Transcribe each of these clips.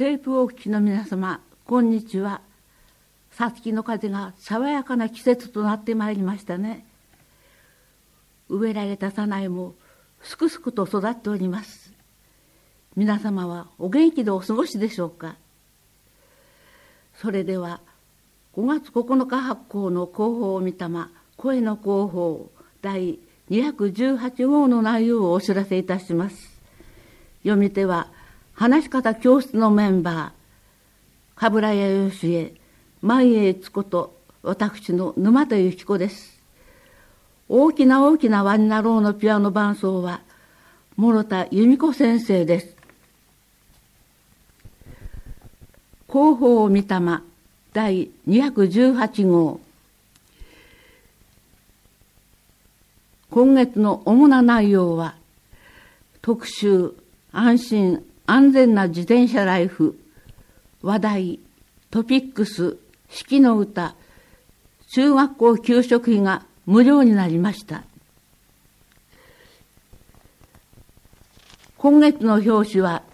テープをお聞きの皆様、こんにちは。さつきの風が爽やかな季節となってまいりましたね。植えられたさなえもすくすくと育っております。皆様はお元気でお過ごしでしょうか。それでは5月9日発行の広報を見たま声の広報第218号の内容をお知らせいたします。読み手は話し方教室のメンバー鏑屋よしえ万栄津子と私の沼田由紀子です。大きな大きな輪になろうのピアノ伴奏は諸田由美子先生です。広報を見たま第218号。今月の主な内容は特集安心安全な自転車ライフ、話題トピックス四季の歌、中学校給食費が無料になりました。今月の表紙は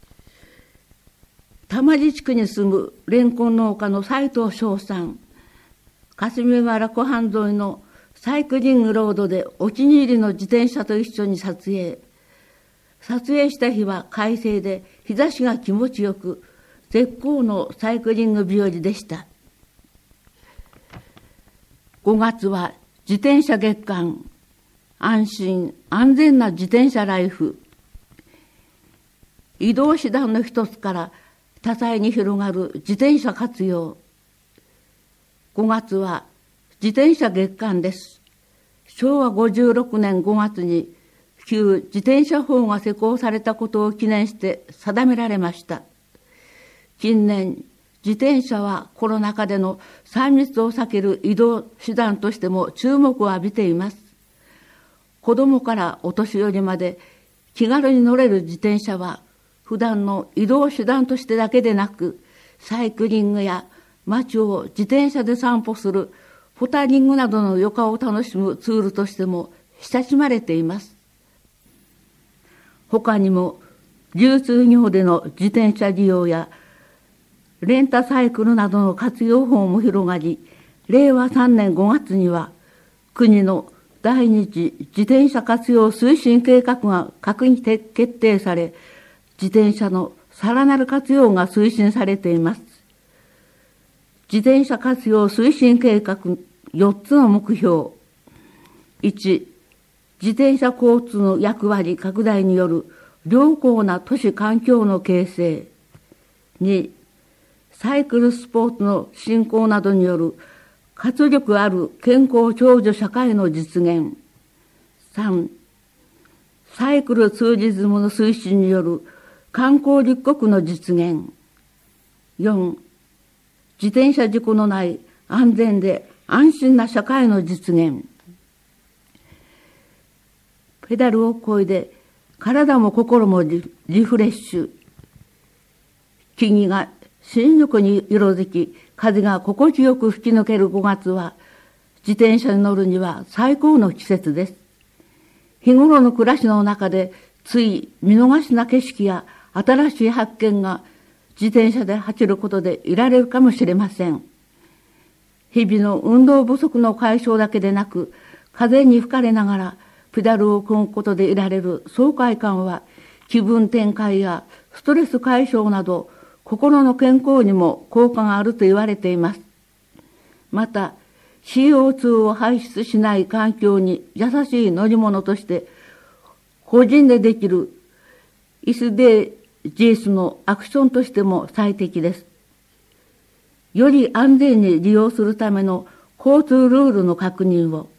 玉地地区に住むレンコン農家の斉藤翔さん、霞ヶ浦湖畔沿いのサイクリングロードでお気に入りの自転車と一緒に撮影した日は快晴で日差しが気持ちよく絶好のサイクリング日和でした。5月は自転車月間、安心安全な自転車ライフ。移動手段の一つから多彩に広がる自転車活用。5月は自転車月間です。昭和56年5月に旧自転車法が施行されたことを記念して定められました。近年、自転車はコロナ禍での3密を避ける移動手段としても注目を浴びています。子どもからお年寄りまで気軽に乗れる自転車は普段の移動手段としてだけでなく、サイクリングや街を自転車で散歩するポタリングなどの余暇を楽しむツールとしても親しまれています。他にも流通業での自転車利用やレンタサイクルなどの活用法も広がり、令和3年5月には国の第二次自転車活用推進計画が閣議決定され、自転車のさらなる活用が推進されています。自転車活用推進計画4つの目標。1、自転車交通の役割拡大による良好な都市環境の形成。2、サイクルスポーツの振興などによる活力ある健康長寿社会の実現。3、サイクルツーリズムの推進による観光立国の実現。4、自転車事故のない安全で安心な社会の実現。ペダルを漕いで体も心もリフレッシュ。木々が新緑に色づき、風が心地よく吹き抜ける5月は、自転車に乗るには最高の季節です。日頃の暮らしの中で、つい見逃しな景色や新しい発見が自転車で走ることで得られるかもしれません。日々の運動不足の解消だけでなく、風に吹かれながらペダルを漕ぐことで得られる爽快感は、気分転換やストレス解消など、心の健康にも効果があると言われています。また、CO2 を排出しない環境に優しい乗り物として、個人でできる SDGs のアクションとしても最適です。より安全に利用するための交通ルールの確認を。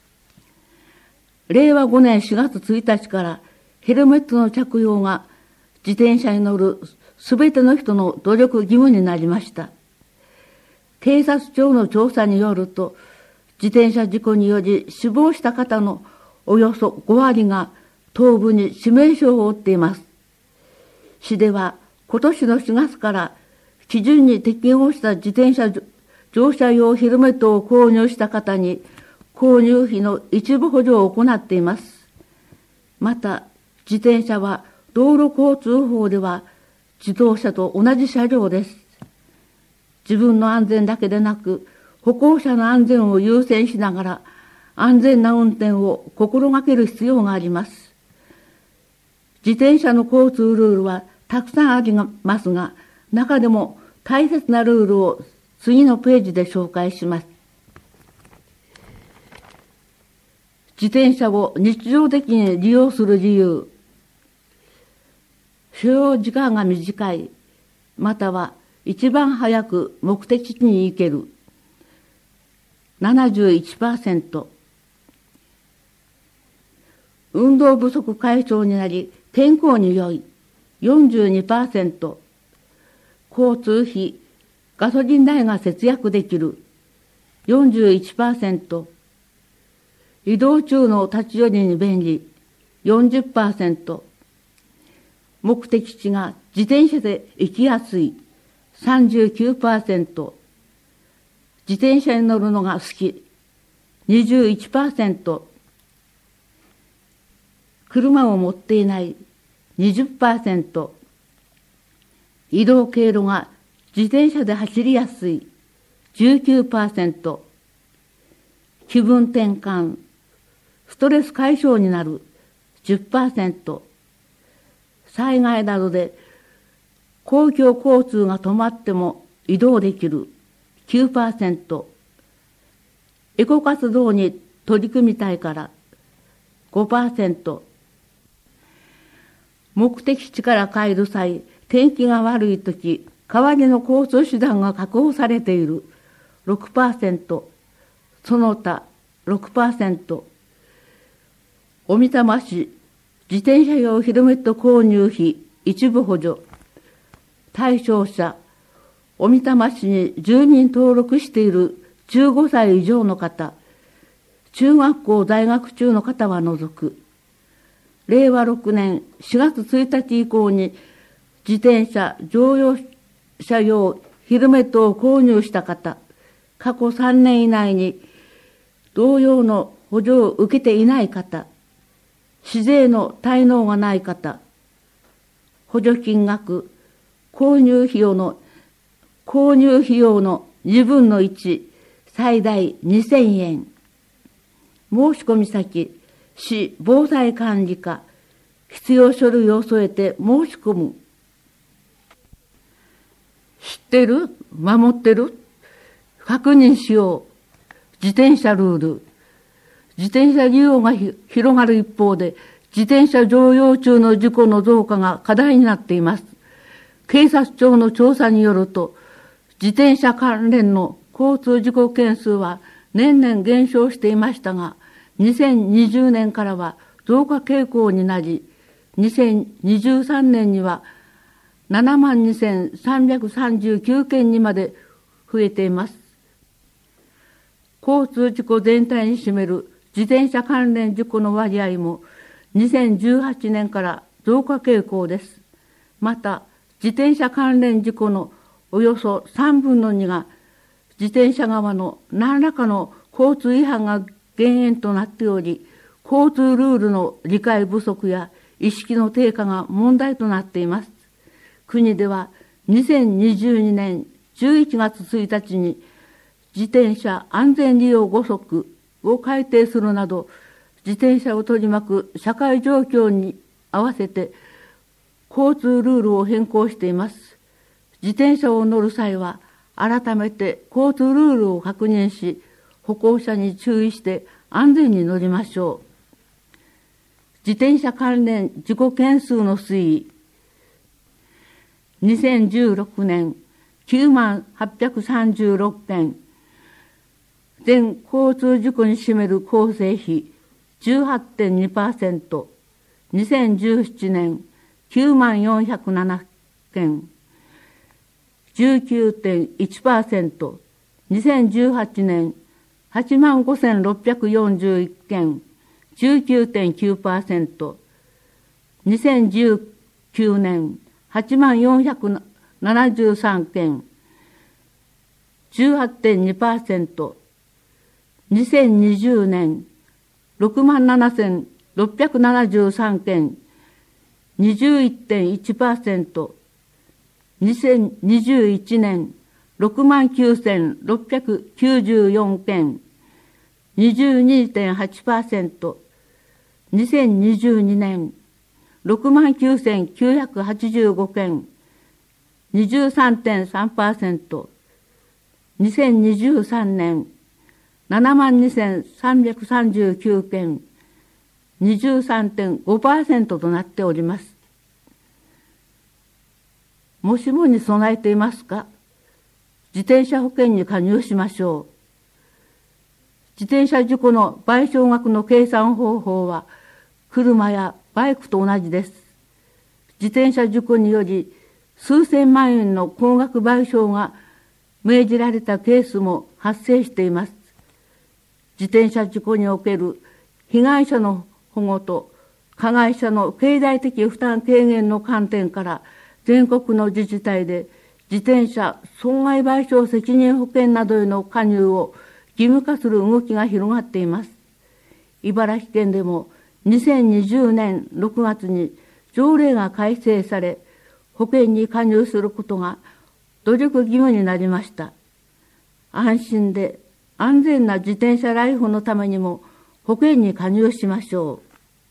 令和5年4月1日からヘルメットの着用が自転車に乗るすべての人の努力義務になりました。警察庁の調査によると、自転車事故により死亡した方のおよそ5割が頭部に致命傷を負っています。市では今年の4月から基準に適合した自転車乗車用ヘルメットを購入した方に購入費の一部補助を行っています。また、自転車は道路交通法では自動車と同じ車両です。自分の安全だけでなく、歩行者の安全を優先しながら、安全な運転を心がける必要があります。自転車の交通ルールはたくさんありますが、中でも大切なルールを次のページで紹介します。自転車を日常的に利用する理由。所要時間が短い、または一番早く目的地に行ける。71%。運動不足解消になり、健康に良い。42%。交通費、ガソリン代が節約できる。41%。移動中の立ち寄りに便利。40%。目的地が自転車で行きやすい。39%。自転車に乗るのが好き。21%。車を持っていない。20%。移動経路が自転車で走りやすい。19%。気分転換、ストレス解消になる。10%。災害などで公共交通が止まっても移動できる。9%。エコ活動に取り組みたいから。5%。目的地から帰る際、天気が悪いとき、代わりの交通手段が確保されている。6%。その他、6%。小美玉市、自転車用ヘルメット購入費一部補助。対象者、小美玉市に住民登録している15歳以上の方、中学校在学中の方は除く。令和6年4月1日以降に自転車、乗用車用ヘルメットを購入した方、過去3年以内に同様の補助を受けていない方、市税の滞納がない方、補助金額、購入費用の2分の1、最大2000円。申し込み先、市防災管理課、必要書類を添えて申し込む。知ってる？守ってる？確認しよう。自転車ルール。自転車利用が広がる一方で、自転車乗用中の事故の増加が課題になっています。警察庁の調査によると、自転車関連の交通事故件数は年々減少していましたが、2020年からは増加傾向になり、2023年には72,339件にまで増えています。交通事故全体に占める自転車関連事故の割合も2018年から増加傾向です。また、自転車関連事故のおよそ3分の2が自転車側の何らかの交通違反が原因となっており、交通ルールの理解不足や意識の低下が問題となっています。国では2022年11月1日に自転車安全利用5則を改定するなど、自転車を取り巻く社会状況に合わせて交通ルールを変更しています。自転車を乗る際は改めて交通ルールを確認し、歩行者に注意して安全に乗りましょう。自転車関連事故件数の推移。2016年9836件。全交通事故に占める構成比 18.2%。2017年9407件。19.1%。2018年85,641件。19.9%。2019年84,473件。18.2%。2020年67,673件。21.1%。 2021年69,694件、22.8%、2022年69,985件、23.3%、2023年72,339件、23.5% となっております。もしもに備えていますか？自転車保険に加入しましょう。自転車事故の賠償額の計算方法は車やバイクと同じです。自転車事故により数千万円の高額賠償が命じられたケースも発生しています。自転車事故における被害者の保護と加害者の経済的負担軽減の観点から全国の自治体で自転車損害賠償責任保険などへの加入を義務化する動きが広がっています。茨城県でも2020年6月に条例が改正され、保険に加入することが努力義務になりました。安心で安全な自転車ライフのためにも保険に加入しましょう。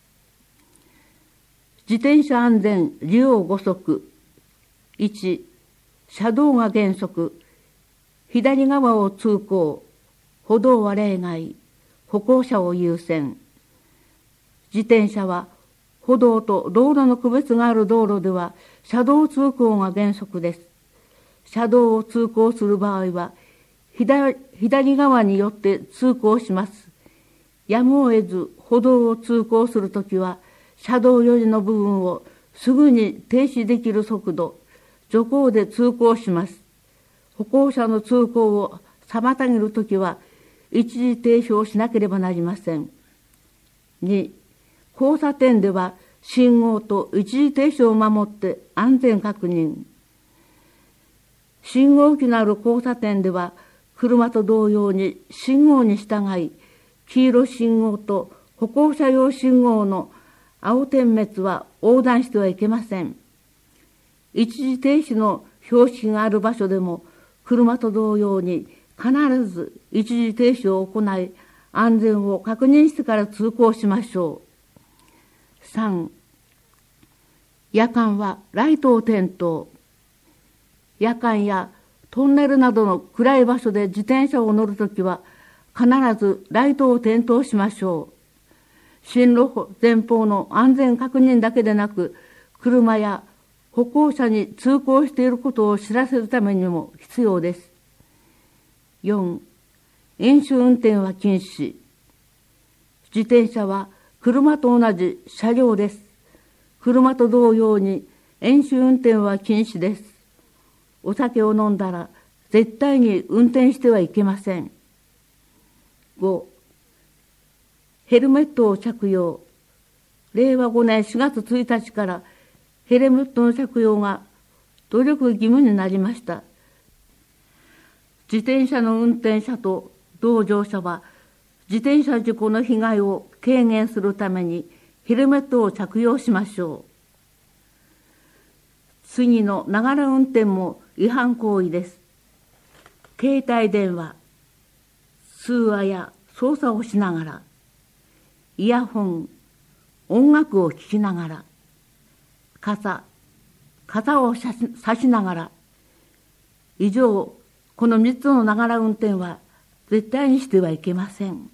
自転車安全利用5則。1、車道が原則。左側を通行。歩道は例外。歩行者を優先。自転車は歩道と道路の区別がある道路では車道通行が原則です。車道を通行する場合は左側によって通行します。やむを得ず歩道を通行するときは車道寄りの部分をすぐに停止できる速度、徐行で通行します。歩行者の通行を妨げるときは一時停止をしなければなりません。2、交差点では信号と一時停止を守って安全確認。信号機のある交差点では車と同様に信号に従い、黄色信号と歩行者用信号の青点滅は横断してはいけません。一時停止の標識がある場所でも車と同様に必ず一時停止を行い、安全を確認してから通行しましょう。3、夜間はライトを点灯。夜間やトンネルなどの暗い場所で自転車を乗るときは必ずライトを点灯しましょう。進路前方の安全確認だけでなく、車や歩行者に通行していることを知らせるためにも必要です。4、飲酒運転は禁止。自転車は車と同じ車両です。車と同様に飲酒運転は禁止です。お酒を飲んだら絶対に運転してはいけません。5、ヘルメットを着用。令和5年4月1日からヘルメットの着用が努力義務になりました。自転車の運転者と同乗者は自転車事故の被害を軽減するためにヘルメットを着用しましょう。次のながら運転も違反行為です。携帯電話、通話や操作をしながら、イヤホン、音楽を聴きながら、傘を差しながら、以上、この3つのながら運転は絶対にしてはいけません。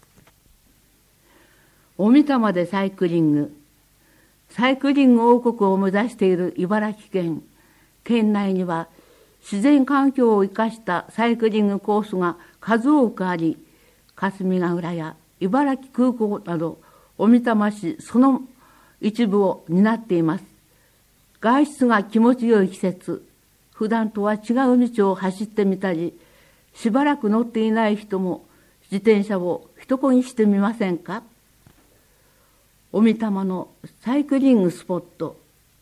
おみたまでサイクリング王国を目指している茨城県。県内には自然環境を生かしたサイクリングコースが数多くあり、霞ヶ浦や茨城空港などおみたま市その一部を担っています。外出が気持ちよい季節、普段とは違う道を走ってみたり、しばらく乗っていない人も自転車を一漕ぎしてみませんか？おみたまのサイクリングスポット、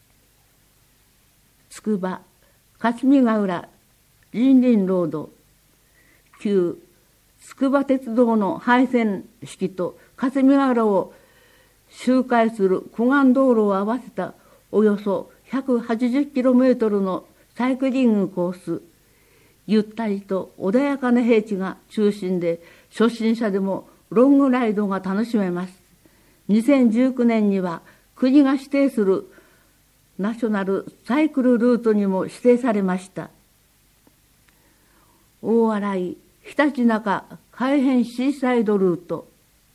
つくば、霞ヶ浦、人林ロード、旧つくば鉄道の廃線式と霞ヶ浦を周回する湖岸道路を合わせたおよそ180キロメートルのサイクリングコース、ゆったりと穏やかな平地が中心で、初心者でもロングライドが楽しめます。2019年には国が指定するナショナルサイクルルートにも指定されました。大洗、ひたちなか海浜シーサイドルート、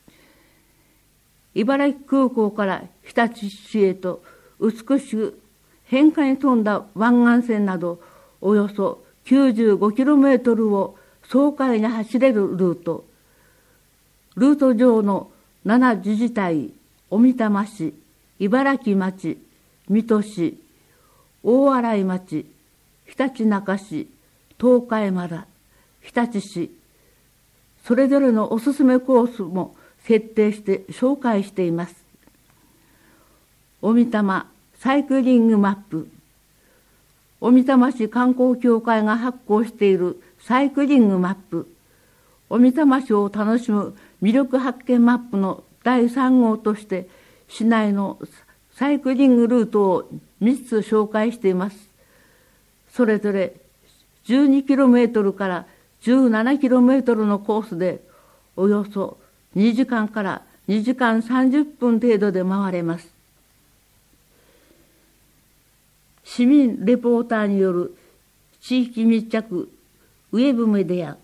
茨城空港から日立市へと美しく変化に富んだ湾岸線など、およそ 95km を爽快に走れるルート。ルート上の7自治体、小美玉市、茨城町、水戸市、大洗町、ひたちなか市、東海村、日立市、それぞれのおすすめコースも設定して紹介しています。小美玉サイクリングマップ。小美玉市観光協会が発行しているサイクリングマップ。小美玉市を楽しむ魅力発見マップの第3号として、市内のサイクリングルートを3つ紹介しています。それぞれ 12km から 17km のコースで、およそ2時間から2時間30分程度で回れます。市民レポーターによる地域密着ウェブメディア、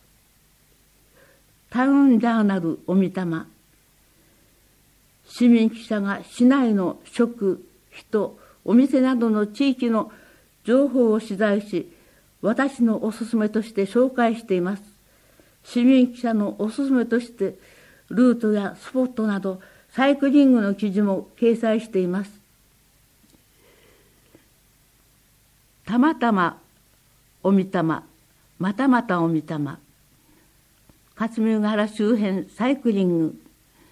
タウンジャーナル小美玉。市民記者が市内の食、人、お店などの地域の情報を取材し、私のおすすめとして紹介しています。市民記者のおすすめとして、ルートやスポットなどサイクリングの記事も掲載しています。たまたま小美玉、またまた小美玉。霞ヶ原周辺サイクリング。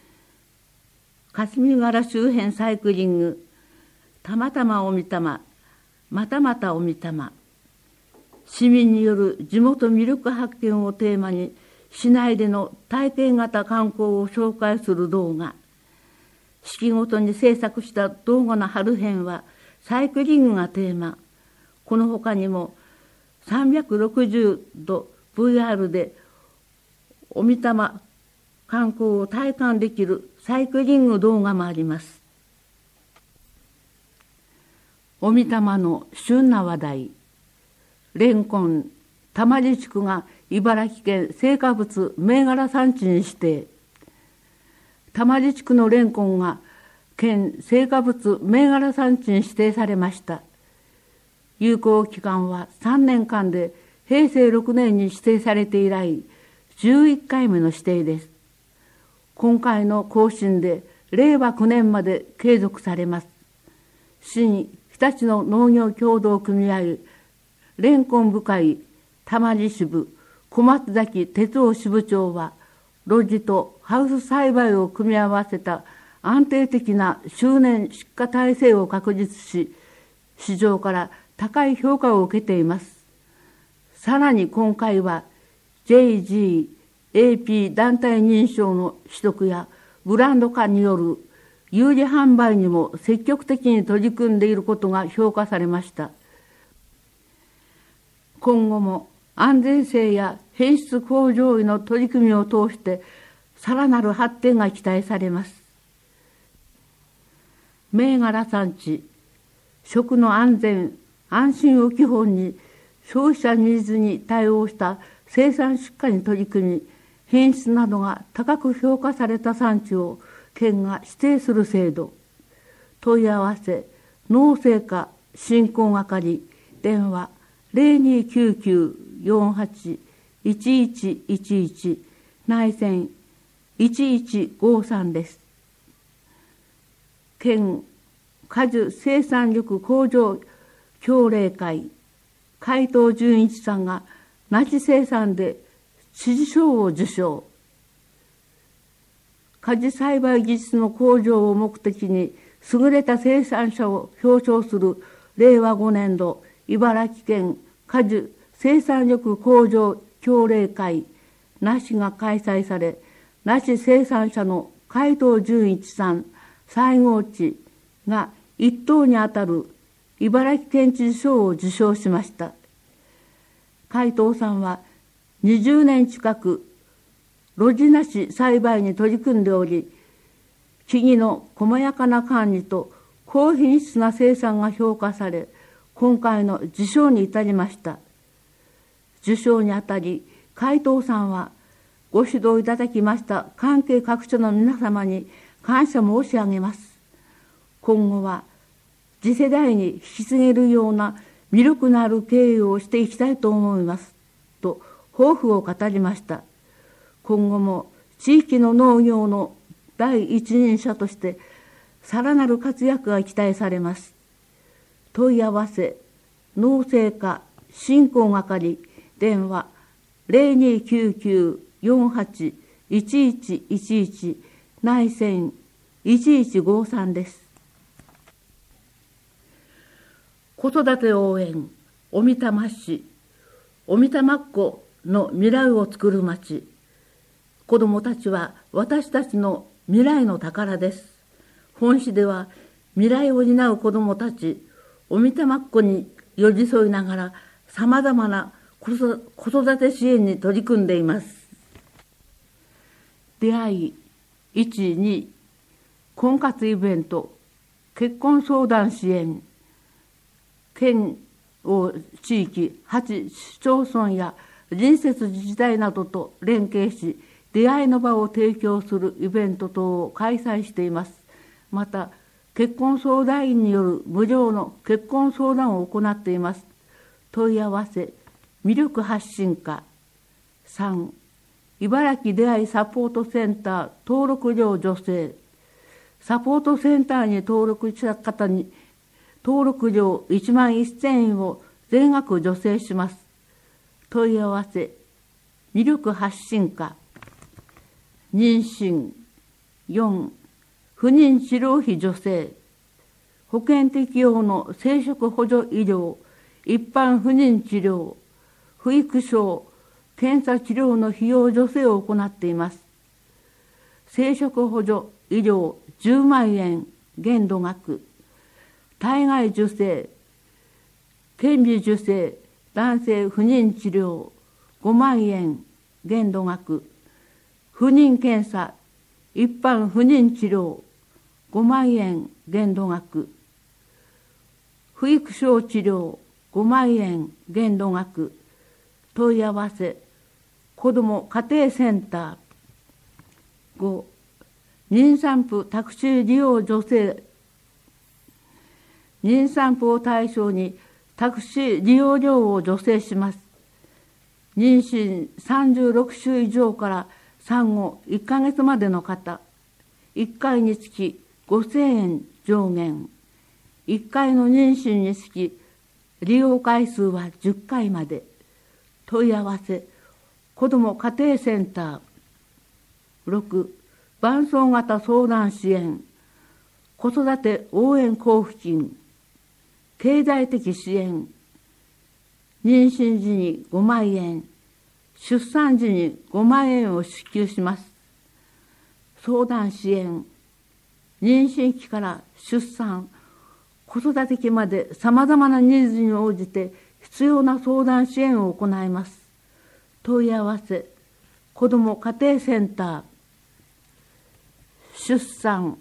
霞ヶ原周辺サイクリング。たまたま小美玉、またまた小美玉。市民による地元魅力発見をテーマに、市内での体験型観光を紹介する動画。四季ごとに制作した動画の春編はサイクリングがテーマ。この他にも360度 VR で小美玉観光を体感できるサイクリング動画もあります。小美玉の旬な話題。レンコン、玉地地区が茨城県青果物銘柄産地に指定。玉地地区のレンコンが県青果物銘柄産地に指定されました。有効期間は3年間で、平成6年に指定されて以来11回目の指定です。今回の更新で令和9年まで継続されます。新日立の農業協同組合レンコン部会玉地支部小松崎哲夫支部長は、露地とハウス栽培を組み合わせた安定的な周年出荷体制を確実し、市場から高い評価を受けています。さらに今回は JGAP 団体認証の取得やブランド化による有利販売にも積極的に取り組んでいることが評価されました。今後も安全性や品質向上への取り組みを通してさらなる発展が期待されます。銘柄産地、食の安全安心を基本に消費者ニーズに対応した生産出荷に取り組み、品質などが高く評価された産地を県が指定する制度。問い合わせ農政課振興係、電話 0299481111 内線1153です。県果樹生産力向上協励会海藤純一さんが梨生産で知事賞を受賞。果樹栽培技術の向上を目的に優れた生産者を表彰する令和5年度茨城県果樹生産力向上協励会梨が開催され、梨生産者の海藤純一さん最高値が1等にあたる茨城県知事賞を受賞しました。海藤さんは20年近く露地なし栽培に取り組んでおり、木々の細やかな管理と高品質な生産が評価され、今回の受賞に至りました。受賞にあたり、海藤さんはご指導いただきました関係各所の皆様に感謝申し上げます。今後は次世代に引き継げるような魅力のある経営をしていきたいと思いますと抱負を語りました。今後も地域の農業の第一人者としてさらなる活躍が期待されます。問い合わせ農政課振興係電話0299-48-1111内線1153です。子育て応援小美玉市小美玉っ子の未来をつくる町。子どもたちは私たちの未来の宝です。本市では未来を担う子どもたち小美玉っ子に寄り添いながらさまざまな子育て支援に取り組んでいます。出会い1、2婚活イベント結婚相談支援県地域8市町村や隣接自治体などと連携し出会いの場を提供するイベント等を開催しています。また結婚相談員による無料の結婚相談を行っています。問い合わせ魅力発信課3茨城出会いサポートセンター登録料助成。サポートセンターに登録した方に登録料11,000円を全額助成します。問い合わせ魅力発信課妊娠4不妊治療費助成。保険適用の生殖補助医療一般不妊治療不育症検査治療の費用助成を行っています。生殖補助医療10万円限度額。体外受精顕微授精男性不妊治療5万円限度額。不妊検査一般不妊治療5万円限度額。不育症治療5万円限度額。問い合わせ子ども家庭センター5妊産婦タクシー利用助成。妊産婦を対象にタクシー利用料を助成します。妊娠36週以上から産後1ヶ月までの方、1回につき5,000円上限。1回の妊娠につき利用回数は10回まで。問い合わせ子ども家庭センター6伴走型相談支援子育て応援交付金経済的支援。妊娠時に5万円出産時に5万円を支給します。相談支援妊娠期から出産子育て期までさまざまなニーズに応じて必要な相談支援を行います。問い合わせ子ども家庭センター出産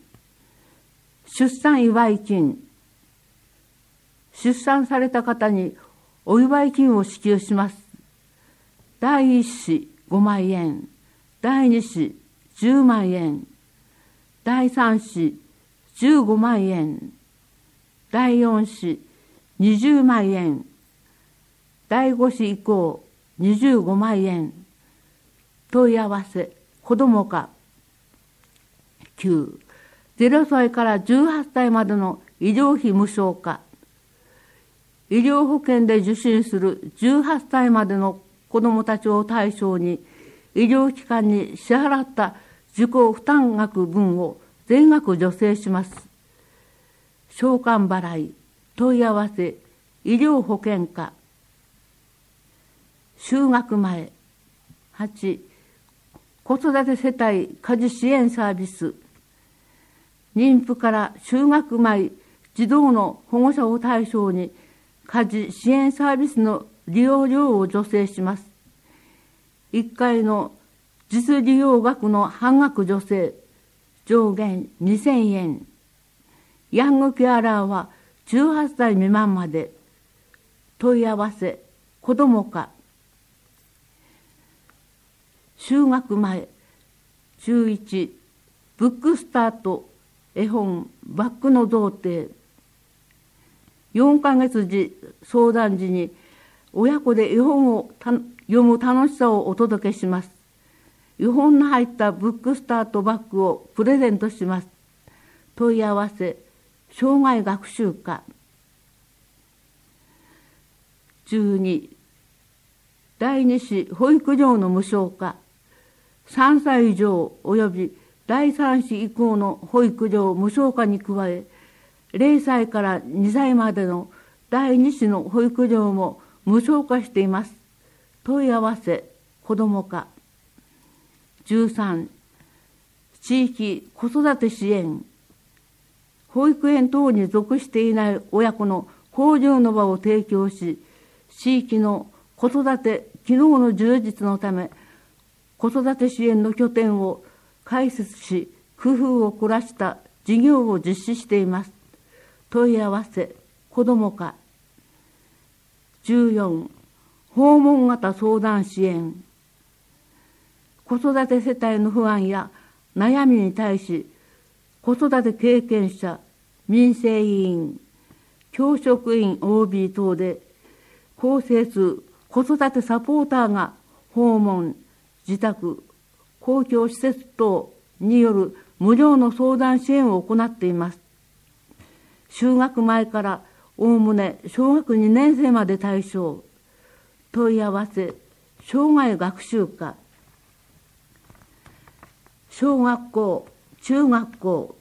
祝い金。出産された方にお祝い金を支給します。第1子5万円第2子10万円第3子15万円第4子20万円第5子以降25万円。問い合わせ子ども課9 0歳から18歳までの医療費無償化。医療保険で受診する18歳までの子どもたちを対象に医療機関に支払った自己負担額分を全額助成します。償還払い問い合わせ医療保険課就学前8子育て世帯家事支援サービス。妊婦から就学前児童の保護者を対象に家事支援サービスの利用料を助成します。1回の実利用額の半額助成、上限2000円。ヤングケアラーは18歳未満まで。問い合わせ、子ども課。就学前、11、ブックスタート、絵本、バックの贈呈。4ヶ月時、相談時に、親子で絵本を読む楽しさをお届けします。絵本の入ったブックスタートバッグをプレゼントします。問い合わせ、障害学習課。12、第二子保育料の無償化。3歳以上及び第3子以降の保育料無償化に加え、0歳から2歳までの第2子の保育料も無償化しています。問い合わせ、子ども課。13、地域子育て支援。保育園等に属していない親子の交流の場を提供し、地域の子育て機能の充実のため、子育て支援の拠点を開設し、工夫を凝らした事業を実施しています。問い合わせ、子ども課。14、訪問型相談支援。子育て世帯の不安や悩みに対し、子育て経験者、民生委員、教職員 OB 等で構成する子育てサポーターが訪問、自宅、公共施設等による無料の相談支援を行っています。就学前からおおむね小学2年生まで対象。問い合わせ、障害学習課。小学校、中学校。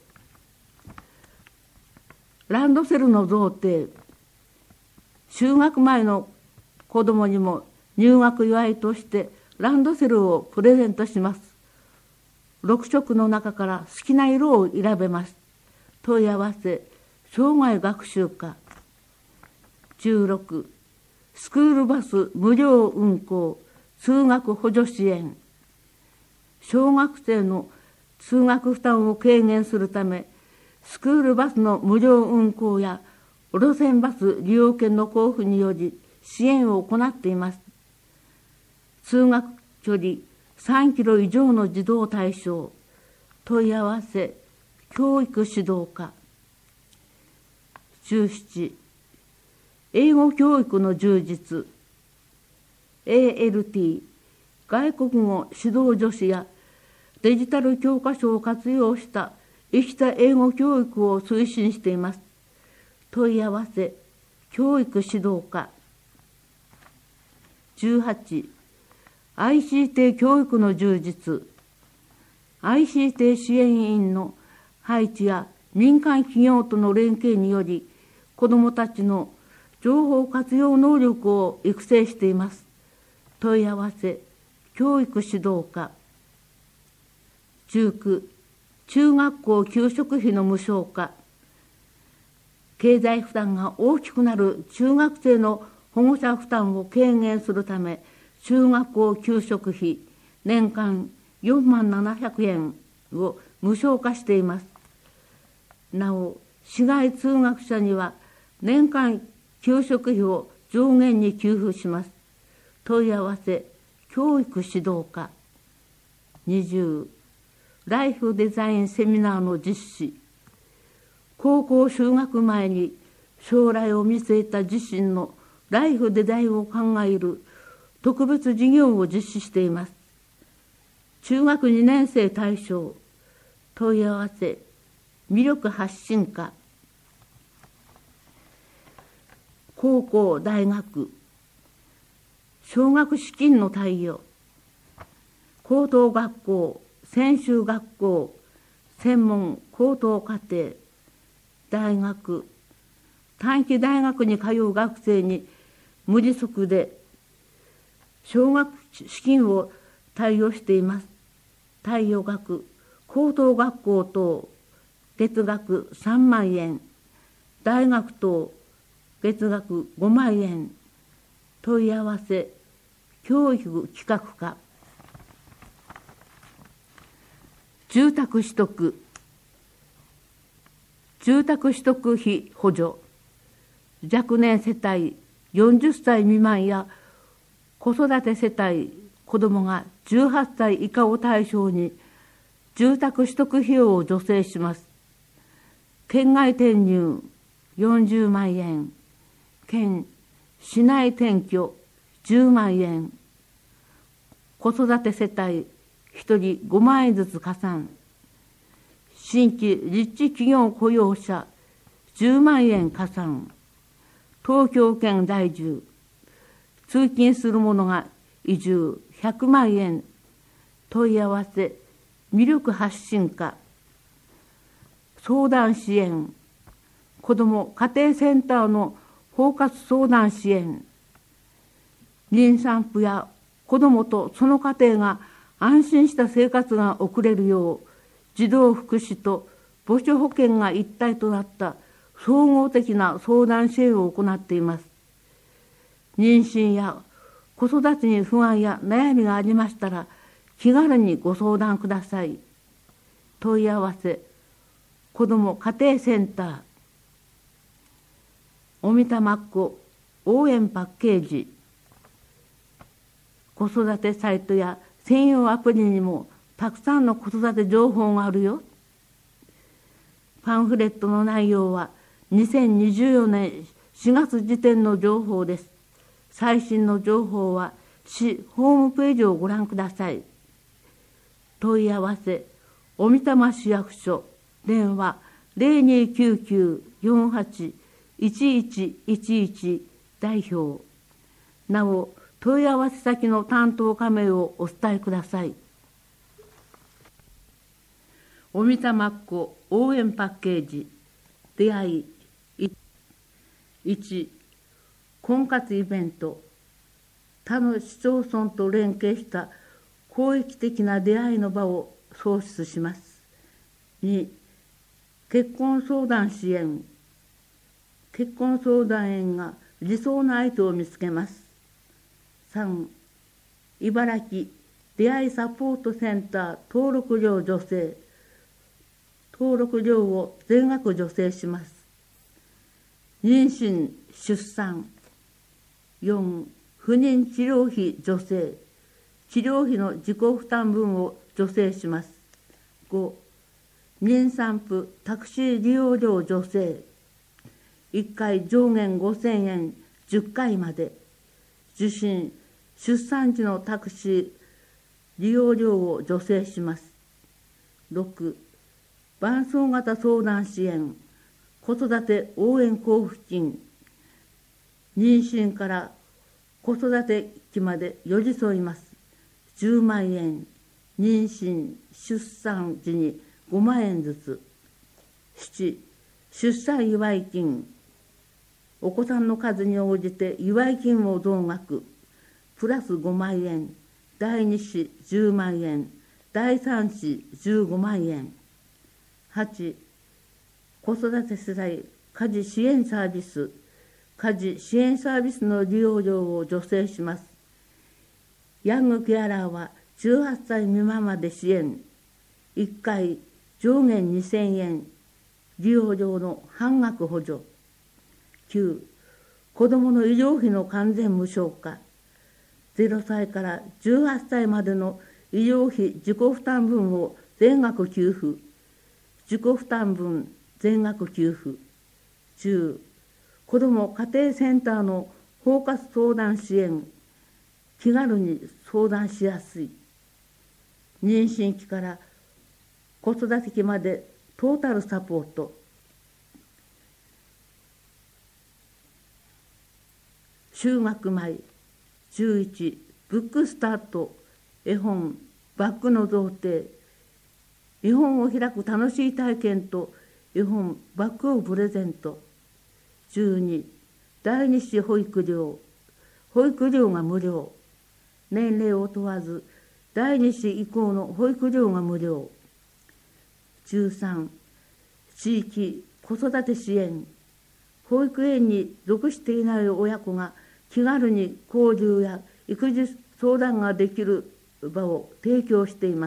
ランドセルの贈呈。就学前の子どもにも入学祝いとしてランドセルをプレゼントします。6色の中から好きな色を選べます。問い合わせ、障害学習課。16、スクールバス無料運行、通学補助支援。小学生の通学負担を軽減するため、スクールバスの無料運行や路線バス利用券の交付により支援を行っています。通学距離3キロ以上の児童対象。問い合わせ、教育指導課。17、英語教育の充実。ALT、外国語指導助詞やデジタル教科書を活用した生きた英語教育を推進しています。問い合わせ、教育指導課。18、ICT 教育の充実。ICT 支援員の配置や民間企業との連携により、子どもたちの情報活用能力を育成しています。問い合わせ、教育指導課。19、中学校給食費の無償化。経済負担が大きくなる中学生の保護者負担を軽減するため、中学校給食費年間4700円を無償化しています。なお、市外通学者には年間給食費を上限に給付します。問い合わせ、教育指導課。20、ライフデザインセミナーの実施。高校就学前に将来を見据えた自身のライフデザインを考える特別授業を実施しています。中学2年生対象。問い合わせ、魅力発信課。高校、大学。奨学資金の貸与。高等学校、専修学校、専門高等課程、大学、短期大学に通う学生に無利息で奨学資金を貸与しています。貸与額、高等学校等、月額3万円、 大学等月額5万円。問い合わせ教育企画課。住宅取得費補助。若年世帯40歳未満や子育て世帯子どもが18歳以下を対象に住宅取得費用を助成します。県外転入40万円。県市内転居10万円。子育て世帯1人5万円ずつ加算。新規立地企業雇用者10万円加算。東京圏在住。通勤する者が移住100万円。問い合わせ魅力発信課。相談支援。子ども家庭センターの包括相談支援。妊産婦や子どもとその家庭が安心した生活が送れるよう、児童福祉と母子保健が一体となった総合的な相談支援を行っています。妊娠や子育てに不安や悩みがありましたら、気軽にご相談ください。問い合わせ、子ども家庭センター。おみたまっこ応援パッケージ。子育てサイトや専用アプリにもたくさんの子育て情報があるよ。パンフレットの内容は2024年4月時点の情報です。最新の情報は市ホームページをご覧ください。問い合わせ、おみたま市役所、電話0299-48-1111代表。なお、問い合わせ先の担当課名をお伝えください。おみたまっこ応援パッケージ。出会い1、婚活イベント。他の市町村と連携した広域的な出会いの場を創出します。2、結婚相談支援。結婚相談員が理想の相手を見つけます。3、茨城出会いサポートセンター登録料助成。登録料を全額助成します。妊娠・出産。4、不妊治療費助成。治療費の自己負担分を助成します。5、妊産婦タクシー利用料助成。1回上限5000円10回まで。受診・出産時のタクシー利用料を助成します。6、伴走型相談支援。子育て応援交付金。妊娠から子育て期まで寄り添います。10万円。妊娠・出産時に5万円ずつ。7、出産祝い金。お子さんの数に応じて祝い金を増額。プラス5万円。第2子10万円。第3子15万円。8、子育て世代家事支援サービス。家事支援サービスの利用料を助成します。ヤングケアラーは18歳未満まで支援。1回上限2000円。利用料の半額補助。9、子どもの医療費の完全無償化。0歳から18歳までの医療費自己負担分を全額給付。自己負担分全額給付。10、子ども家庭センターの包括相談支援。気軽に相談しやすい。妊娠期から子育て期までトータルサポート。就学前。11、ブックスタート。絵本バッグの贈呈。絵本を開く楽しい体験と絵本バッグをプレゼント。12、第2子保育料。保育料が無料。年齢を問わず第2子以降の保育料が無料。13、地域子育て支援。 保育園に属していない親子が気軽に交流や育児相談ができる場を提供しています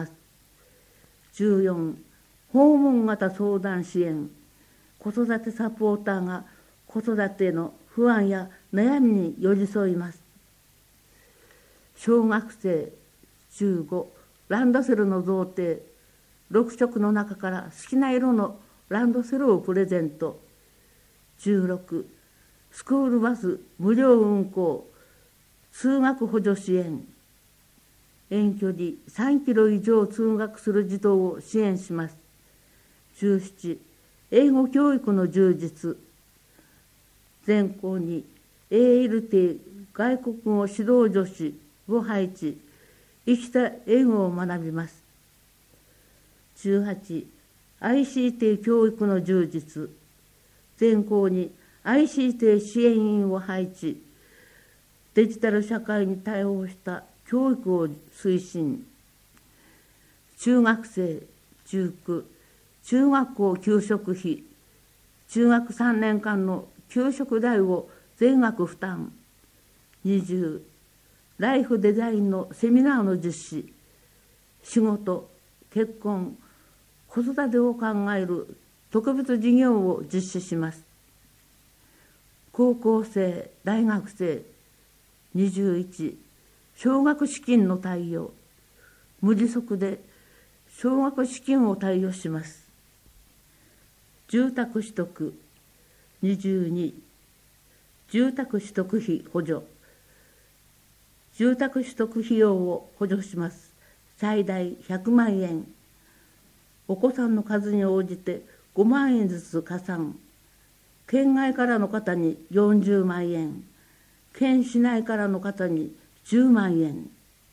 。14、訪問型相談支援。子育てサポーターが子育ての不安や悩みに寄り添います。小学生。15、ランドセルの贈呈。6色の中から好きな色のランドセルをプレゼント。16、スクールバス無料運行。通学補助支援。遠距離3キロ以上通学する児童を支援します。17、英語教育の充実。全校に ALT 外国語指導助手を配置。生きた英語を学びます。18、ICT 教育の充実。全校に ICT 支援員を配置。デジタル社会に対応した教育を推進。中学生。19、中学校給食費。中学3年間の給食代を全額負担。20、ライフデザインのセミナーの実施。仕事、結婚、子育てを考える特別授業を実施します。高校生、大学生。21、奨学資金の貸与。無利息で奨学資金を貸与します。住宅取得。22、住宅取得費補助。住宅取得費用を補助します。最大100万円。お子さんの数に応じて5万円ずつ加算。県外からの方に40万円。県市内からの方に10万円。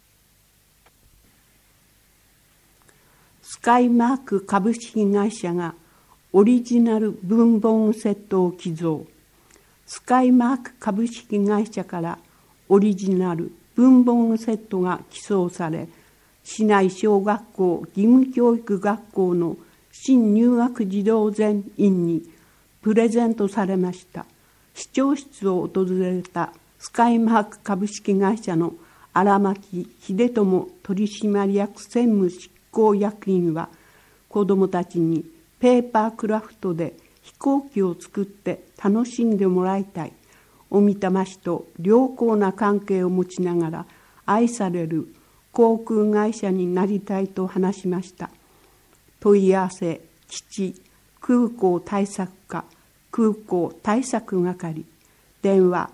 スカイマーク株式会社がオリジナル文房具セットを寄贈。スカイマーク株式会社からオリジナル文房具セットが寄贈され、市内小学校義務教育学校の新入学児童全員にプレゼントされました。市長室を訪れたスカイマーク株式会社の荒牧秀友取締役専務執行役員は、子どもたちにペーパークラフトで飛行機を作って楽しんでもらいたい。小美玉市と良好な関係を持ちながら愛される航空会社になりたいと話しました。問い合わせ、基地、空港対策課、空港対策係、電話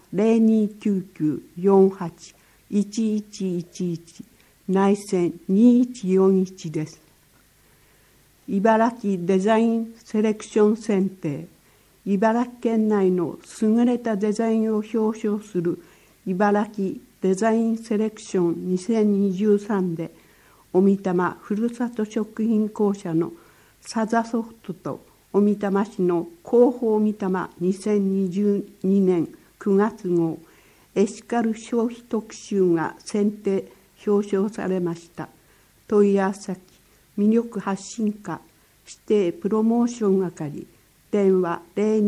0299-48-1111、内線2141です。茨城デザインセレクション選定。茨城県内の優れたデザインを表彰する茨城デザインセレクション2023で、小美玉ふるさと食品公社のサザソフトと小美玉市の広報小美玉2022年9月号エシカル消費特集が選定表彰されました。問い合わせ先、魅力発信課、指定プロモーション係、電話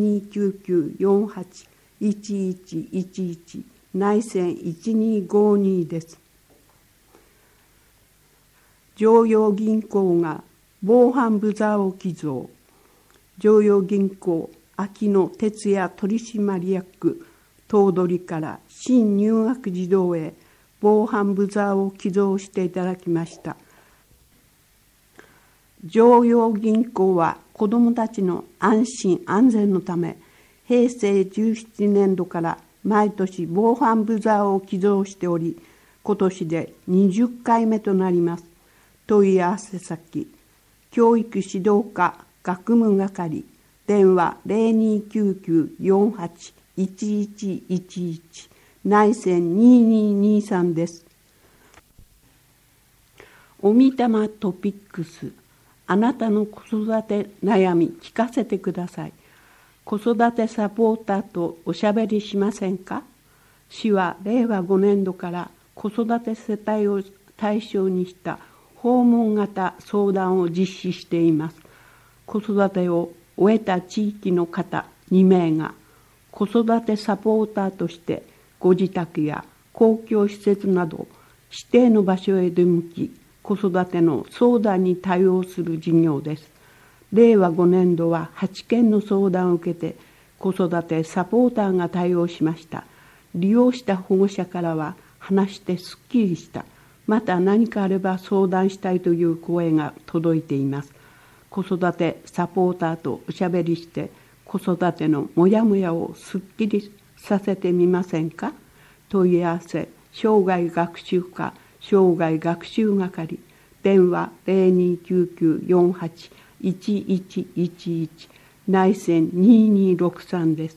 0299-48-1111、内線1252です。常陽銀行が防犯ブザーを寄贈。常陽銀行秋野哲也取締役頭取から新入学児童へ防犯ブザーを寄贈していただきました。常陽銀行は子どもたちの安心安全のため、平成17年度から毎年防犯ブザーを寄贈しており、今年で20回目となります。問い合わせ先、教育指導課学務係、電話0299-48-1111、内線2223です。小美玉トピックス。あなたの子育て悩み聞かせてください。子育てサポーターとおしゃべりしませんか？市は令和5年度から子育て世帯を対象にした訪問型相談を実施しています。子育てを終えた地域の方2名が子育てサポーターとしてご自宅や公共施設など指定の場所へ出向き、子育ての相談に対応する事業です。令和5年度は8件の相談を受けて子育てサポーターが対応しました。利用した保護者からは話してすっきりした。また何かあれば相談したいという声が届いています。子育てサポーターとおしゃべりして子育てのモヤモヤをすっきりさせてみませんか。問い合わせ生涯学習課生涯学習係、電話0299481111、内線2263です。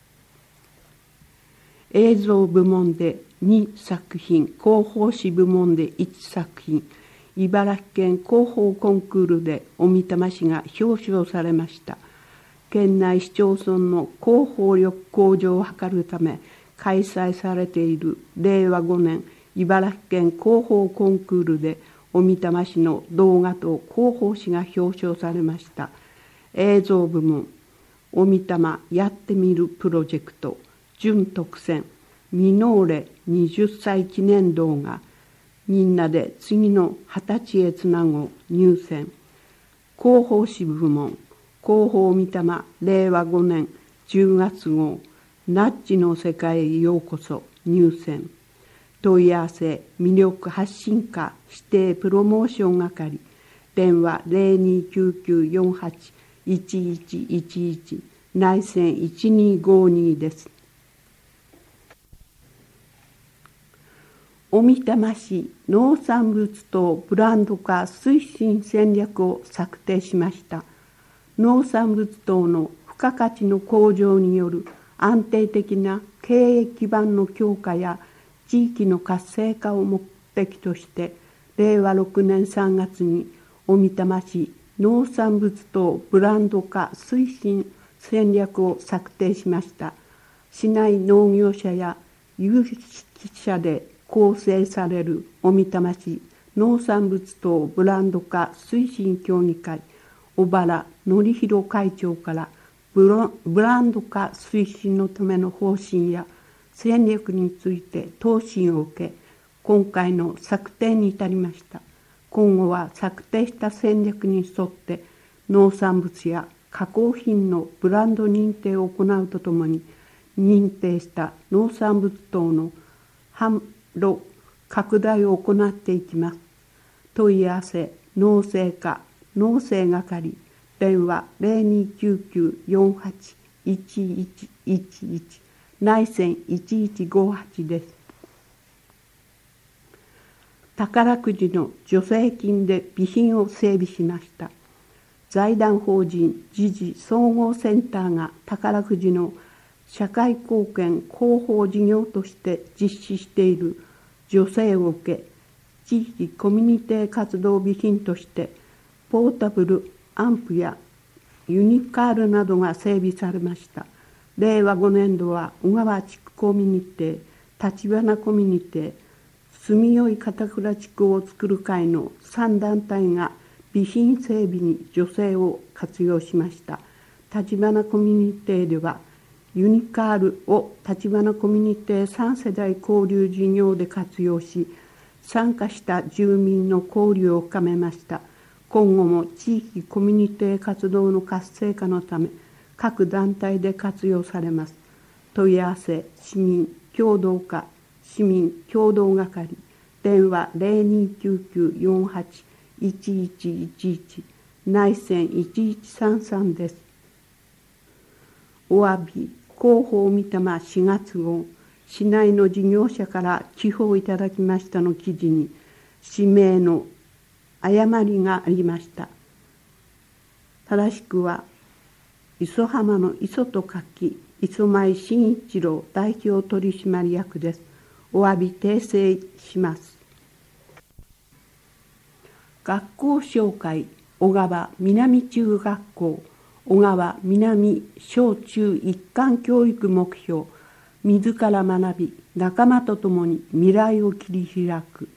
映像部門で2作品、広報誌部門で1作品、茨城県広報コンクールで小美玉市が表彰されました。県内市町村の広報力向上を図るため開催されている令和5年茨城県広報コンクールで小美玉市の動画と広報誌が表彰されました。映像部門、小美玉やってみるプロジェクト、準特選、ミノーレ20歳記念動画、みんなで次の20歳へつなごう入選。広報誌部門、広報小美玉令和5年10月号、ナッジの世界へようこそ入選。問い合わせ魅力発信課指定プロモーション係、電話0299481111、内線1252です。小美玉市農産物等ブランド化推進戦略を策定しました。農産物等の付加価値の向上による安定的な経営基盤の強化や地域の活性化を目的として令和6年3月に小美玉市農産物等ブランド化推進戦略を策定しました。市内農業者や有識者で構成される小美玉市農産物等ブランド化推進協議会小原則弘会長からブランド化推進のための方針や戦略について答申を受け、今回の策定に至りました。今後は策定した戦略に沿って農産物や加工品のブランド認定を行うとともに、認定した農産物等の販路拡大を行っていきます。問い合わせ農政課農政係、電話0299481111、内線1158です。宝くじの助成金で備品を整備しました。財団法人時事総合センターが宝くじの社会貢献広報事業として実施している助成を受け、地域コミュニティ活動備品としてポータブルアンプやユニカールなどが整備されました。令和5年度は小川地区コミュニティ、立花コミュニティ、住よい片倉地区を作る会の3団体が備品整備に助成を活用しました。立花コミュニティではユニカールを立花コミュニティ3世代交流事業で活用し、参加した住民の交流を深めました。今後も地域コミュニティ活動の活性化のため、各団体で活用されます。問い合わせ市民協同課市民協同係、電話0299481111、内線1133です。お詫び、広報御霊4月号、市内の事業者から寄付をいただきましたの記事に、氏名の誤りがありました。正しくは、磯浜の磯と書き、磯前慎一郎代表取締役です。お詫び訂正します。学校紹介、小川南中学校、小川南小中一貫教育目標、自ら学び、仲間と共に未来を切り開く。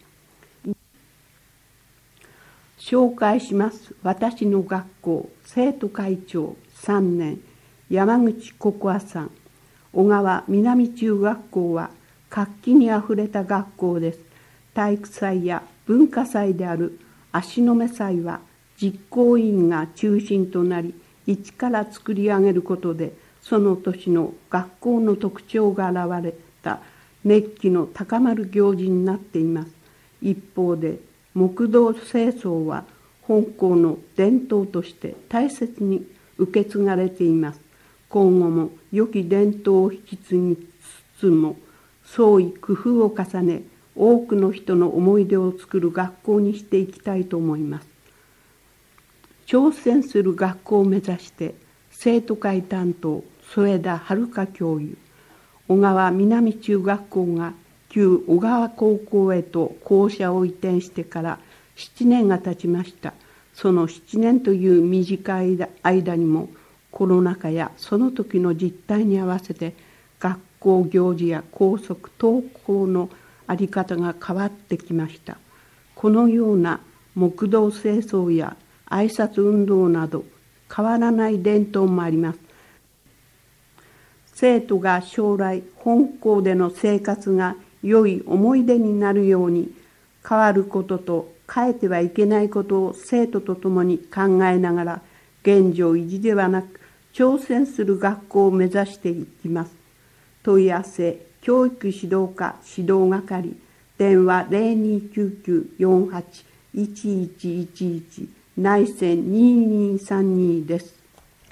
紹介します。私の学校生徒会長3年山口ココアさん。 小川南中学校は活気にあふれた学校です。体育祭や文化祭である足の目祭は実行委員が中心となり、一から作り上げることで、その年の学校の特徴が現れた熱気の高まる行事になっています。一方で、木道清掃は本校の伝統として大切に受け継がれています。今後も良き伝統を引き継ぎつつも、創意工夫を重ね、多くの人の思い出を作る学校にしていきたいと思います。挑戦する学校を目指して、生徒会担当、添田遥教諭、小川南中学校が旧小川高校へと校舎を移転してから7年が経ちました。その7年という短い間にも、コロナ禍やその時の実態に合わせて学校行事や校則登校の在り方が変わってきました。このような木道清掃や挨拶運動など変わらない伝統もあります。生徒が将来本校での生活が良い思い出になるように、変わることと変えてはいけないことを生徒と共に考えながら、現状維持ではなく挑戦する学校を目指していきます。問い合わせ教育指導課指導係、電話 0299481111 内線2232です。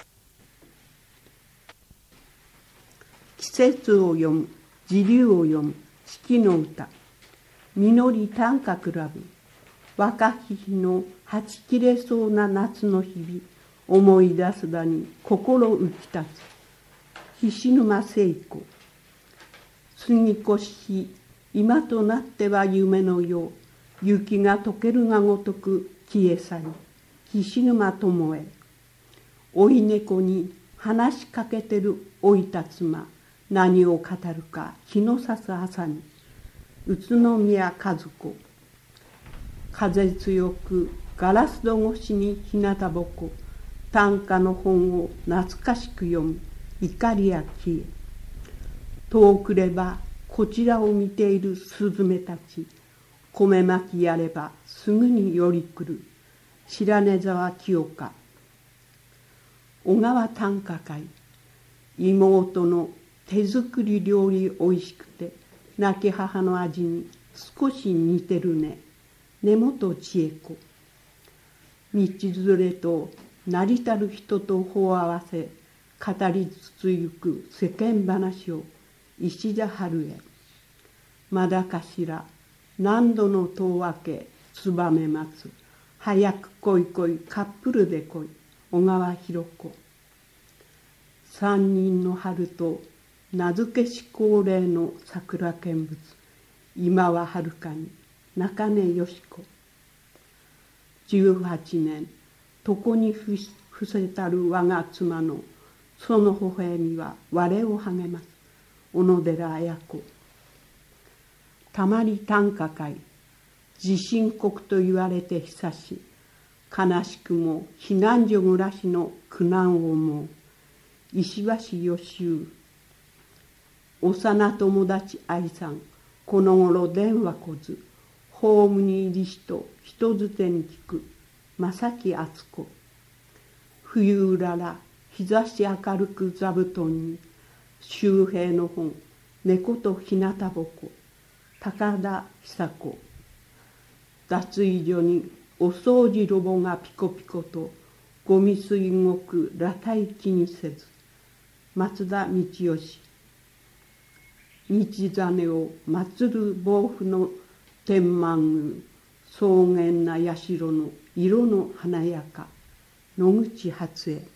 季節を読む、時流を読む、四季の歌。実り短歌クラブ。若き日のはち切れそうな夏の日々、思い出すだに心浮き立つ。菱沼聖子。過ぎ越し今となっては夢のよう、雪が溶けるがごとく消え去り。菱沼智恵。追い猫に話しかけてる老いた妻、何を語るか日の差す朝に。宇都宮和子。風強くガラス戸越しに日向ぼこ、短歌の本を懐かしく読む怒りや消え。遠くればこちらを見ているスズメたち、米まきやればすぐに寄り来る白根沢清香。小川短歌会。妹の手作り料理おいしくて、亡き母の味に少し似てるね。根本千恵子。道連れと成りたる人と歩を合わせ、語りつつゆく世間話を石田春恵。まだかしら何度の戸を開け燕待つ、早く来い来いカップルで来い小川弘子。三人の春と名付けし恒例の桜見物、今ははるかに中根よし子。18年床に伏せたる我が妻のその微笑みは我を励ます小野寺綾子。たまり短歌会。地震国と言われて久し、悲しくも避難所暮らしの苦難を思う石橋よしゅう。幼友達愛さん、この頃電話来ず、ホームに入りしと人づてに聞く正木敦子。冬うらら日差し明るく座布団に、周平の本猫と日向ぼこ高田久子。脱衣所にお掃除ロボがピコピコと、ゴミ吸い動く裸体気にせず松田道義。道真を祀る防府の天満宮、草原な社の色の華やか野口初江。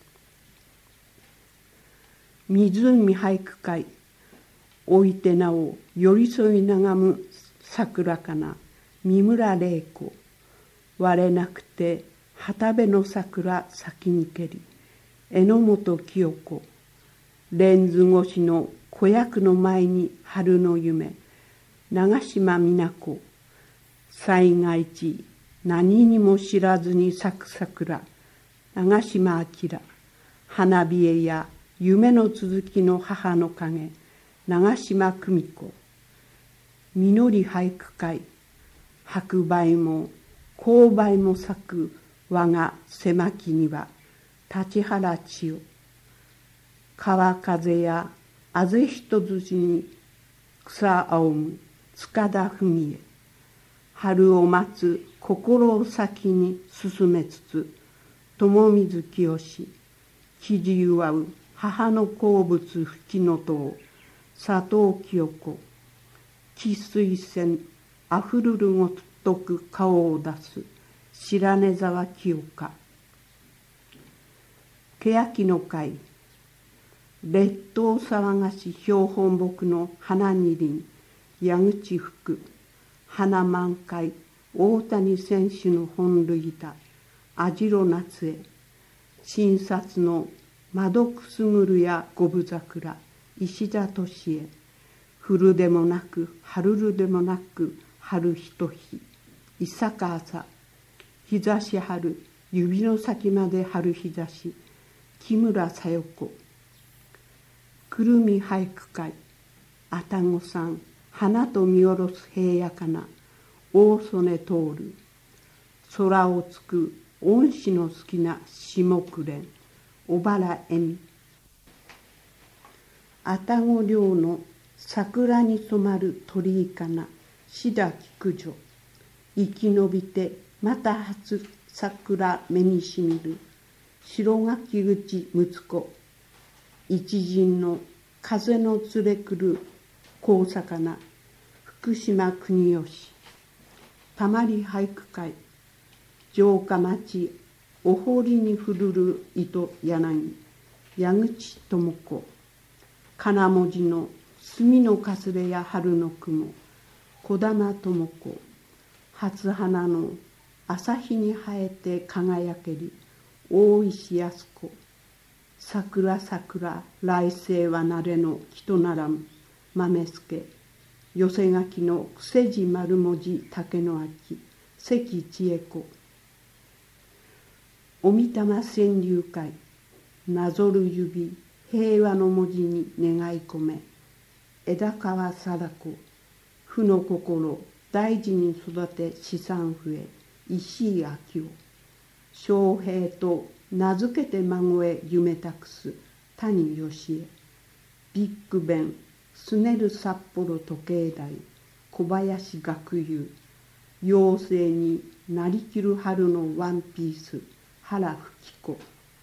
湖俳句会。おいてなお寄り添い眺む桜かな三村玲子。我なくて旗辺の桜咲きにけり榎本清子。レンズ越しの子役の前に春の夢長島美奈子。災害地何にも知らずに咲く桜長島明。花冷えや夢の続きの母の影、長島久美子。実り俳句会、白梅も紅梅も咲く我が狭き庭、立原千代。川風やあぜ一筋に草青む塚田文江。春を待つ心を先に進めつつ、友水清、生地祝う母の好物吹きの塔、佐藤清子。汽水線あふるるごとく顔を出す白根沢清香。欅の会、列島騒がし標本木の花二輪、矢口福。花満開、大谷選手の本塁打、網代夏江。診察の窓くすぐるや五分桜、石田敏恵。降るでもなく春るでもなく春ひと日、伊坂朝。日差し春、指の先まで春日差し、木村小夜子。くるみ俳句会、愛宕さん。花と見下ろす平野かな、大曽根徹。空をつく恩師の好きな下久連、小原恵美。愛宕陵の桜に染まる鳥居かな、志田菊女。生き延びてまた初桜目にしみる、白垣口睦子。一陣の風の連れくる高魚、福島国吉。たまり俳句会、城下町お堀にふるる糸柳、矢口智子。金文字の墨のかすれや春の雲、児玉智子。初花の朝日に生えて輝けり、大石靖子。桜桜来世はなれの人ならむ、豆助。寄せ書きの癖字丸文字竹の秋、関千恵子。お御霊川柳会、なぞる指平和の文字に願い込め、枝川貞子。負の心大事に育て資産増え、石井明夫。昌平と名付けて孫へ夢託す谷義恵。ビッグベンすねる札幌時計台、小林学友。妖精になりきる春のワンピース、原吹子。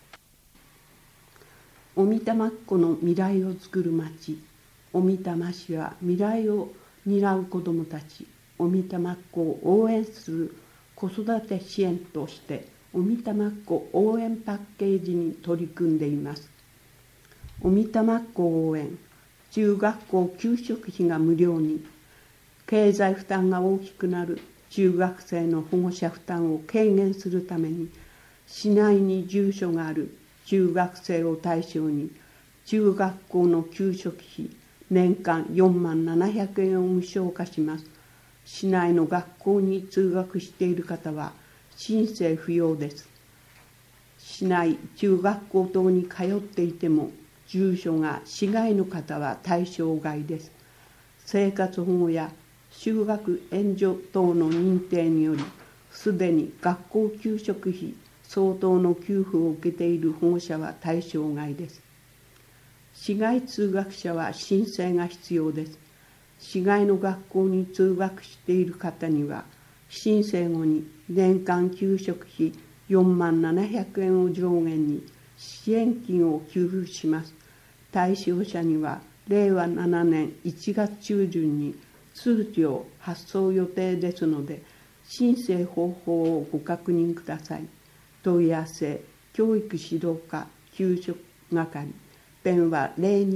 お御霊っ子の未来をつくる町、お御霊市は未来を担う子どもたち、お御霊っ子を応援する子育て支援として、お御霊っ子応援パッケージに取り組んでいます。お御霊っ子応援、中学校給食費が無料に。経済負担が大きくなる中学生の保護者負担を軽減するために、市内に住所がある中学生を対象に、中学校の給食費年間47,000円を無償化します。市内の学校に通学している方は申請不要です。市内中学校等に通っていても、住所が市外の方は対象外です。生活保護や就学援助等の認定により、すでに学校給食費相当の給付を受けている保護者は対象外です。市外通学者は申請が必要です。市外の学校に通学している方には、申請後に年間給食費47,000円を上限に支援金を給付します。対象者には令和7年1月中旬に通知を発送予定ですので、申請方法をご確認ください。問い合わせ教育指導課給食係、電話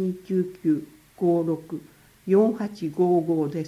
0299564855 です。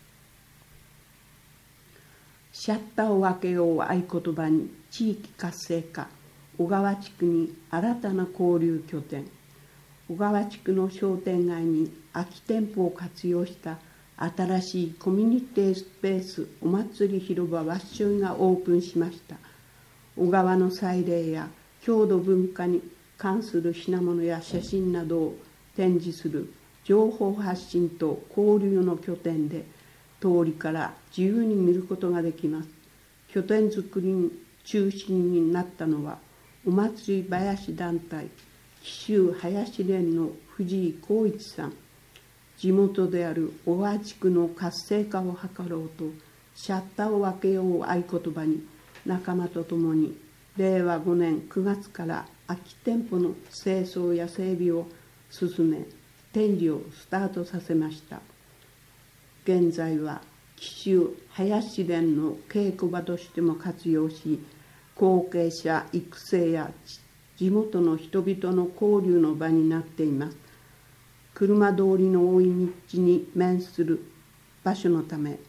シャッターを開けよう合言葉に地域活性化、小川地区に新たな交流拠点。小川地区の商店街に空き店舗を活用した新しいコミュニティスペースお祭り広場わっしょいがオープンしました。小川の祭礼や郷土文化に関する品物や写真などを展示する情報発信と交流の拠点で、通りから自由に見ることができます。拠点づくりに中心になったのは、お祭り林団体紀州林連の藤井光一さん。地元である小川地区の活性化を図ろうと、シャッターを分けようを合言葉に、仲間と共に令和5年9月から空き店舗の清掃や整備を進め、展示をスタートさせました。現在は紀州林連の稽古場としても活用し、後継者育成や地元の人々の交流の場になっています。車通りの多い道に面する場所のため、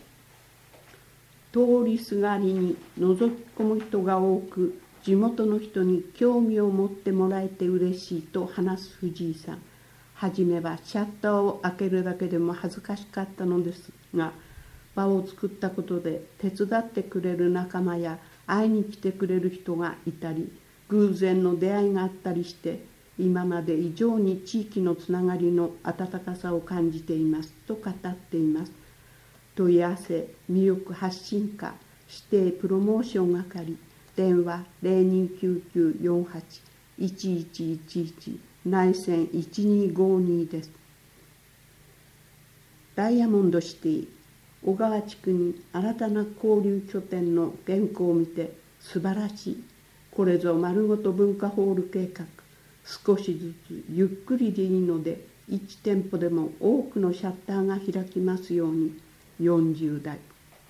通りすがりに覗き込む人が多く、地元の人に興味を持ってもらえて嬉しいと話す藤井さん。はじめはシャッターを開けるだけでも恥ずかしかったのですが、場を作ったことで手伝ってくれる仲間や会いに来てくれる人がいたり、偶然の出会いがあったりして、今まで以上に地域のつながりの温かさを感じていますと語っています。問い合わせ魅力発信課指定プロモーション係、電話 0299481111 内線1252です。ダイヤモンドシティ小川地区に新たな交流拠点の原稿を見て、素晴らしい、これぞ丸ごと文化ホール計画、少しずつゆっくりでいいので1店舗でも多くのシャッターが開きますように。40代。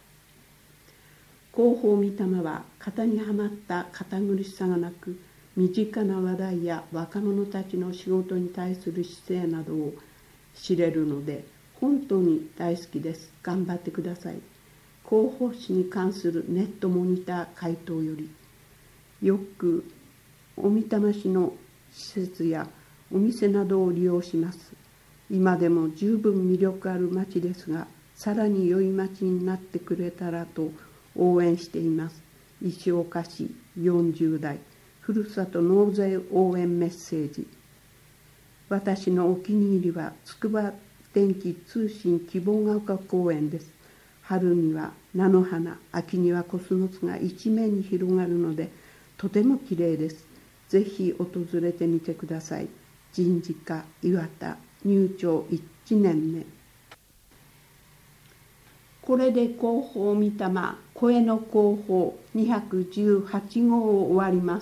広報御霊は型にはまった堅苦しさがなく、身近な話題や若者たちの仕事に対する姿勢などを知れるので本当に大好きです。頑張ってください。広報誌に関するネットモニター回答より、よく小美玉市の施設やお店などを利用します。今でも十分魅力ある町ですが、さらに良い町になってくれたらと応援しています。石岡市40代、ふるさと納税応援メッセージ。私のお気に入りは筑波電気通信希望が丘公園です。春には菜の花、秋にはコスモスが一面に広がるのでとてもきれいです。ぜひ訪れてみてください。人事課岩田、入庁1年目。これで広報御霊声の広報218号を終わります。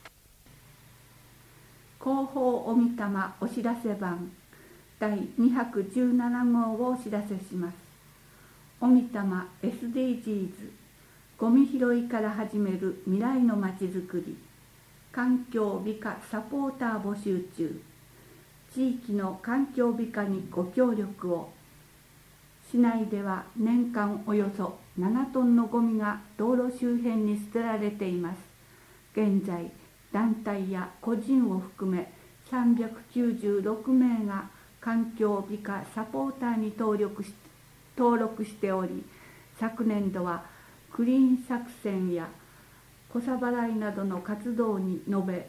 広報お御霊お知らせ版第217号をお知らせします。お御霊 SDGs ゴミ拾いから始める未来のまちづくり、環境美化サポーター募集中。地域の環境美化にご協力を。市内では年間およそ7トンのゴミが道路周辺に捨てられています。現在、団体や個人を含め396名が環境美化サポーターに登録しており、昨年度はクリーン作戦や小さ払いなどの活動に延べ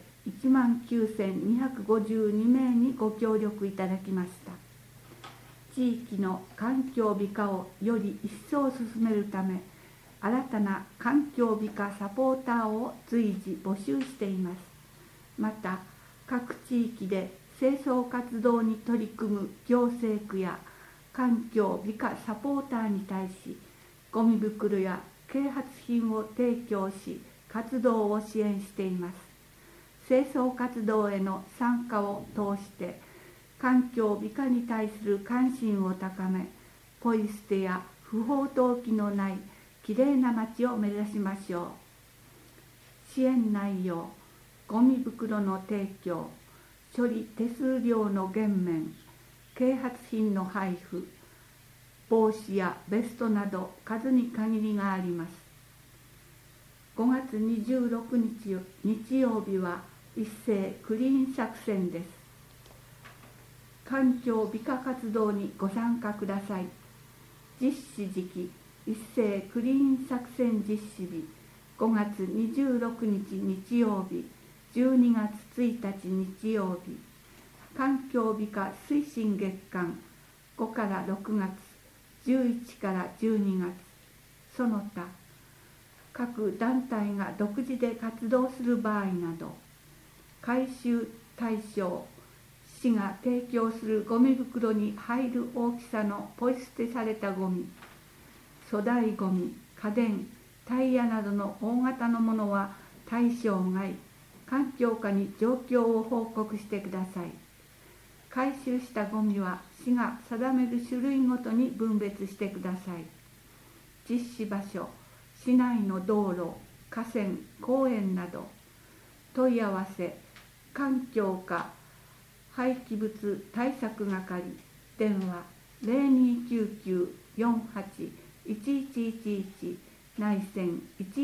19,252名にご協力いただきました。地域の環境美化をより一層進めるため、新たな環境美化サポーターを随時募集しています。また、各地域で清掃活動に取り組む行政区や環境美化サポーターに対し、ゴミ袋や啓発品を提供し、活動を支援しています。清掃活動への参加を通して、環境美化に対する関心を高め、ポイ捨てや不法投棄のないきれいな街を目指しましょう。支援内容、ゴミ袋の提供、処理手数料の減免、啓発品の配布、帽子やベストなど数に限りがあります。5月26日日曜日は一斉クリーン作戦です。環境美化活動にご参加ください。実施時期、一斉クリーン作戦実施日、5月26日日曜日、 12月1日日曜日、環境美化推進月間5から6月、11から12月、その他、各団体が独自で活動する場合など、回収対象、市が提供するゴミ袋に入る大きさのポイ捨てされたゴミ、粗大ゴミ、家電、タイヤなどの大型のものは対象外、環境課に状況を報告してください。回収したゴミは市が定める種類ごとに分別してください。実施場所、市内の道路、河川、公園など。問い合わせ、環境課廃棄物対策係、電話 0299-48-1111 内線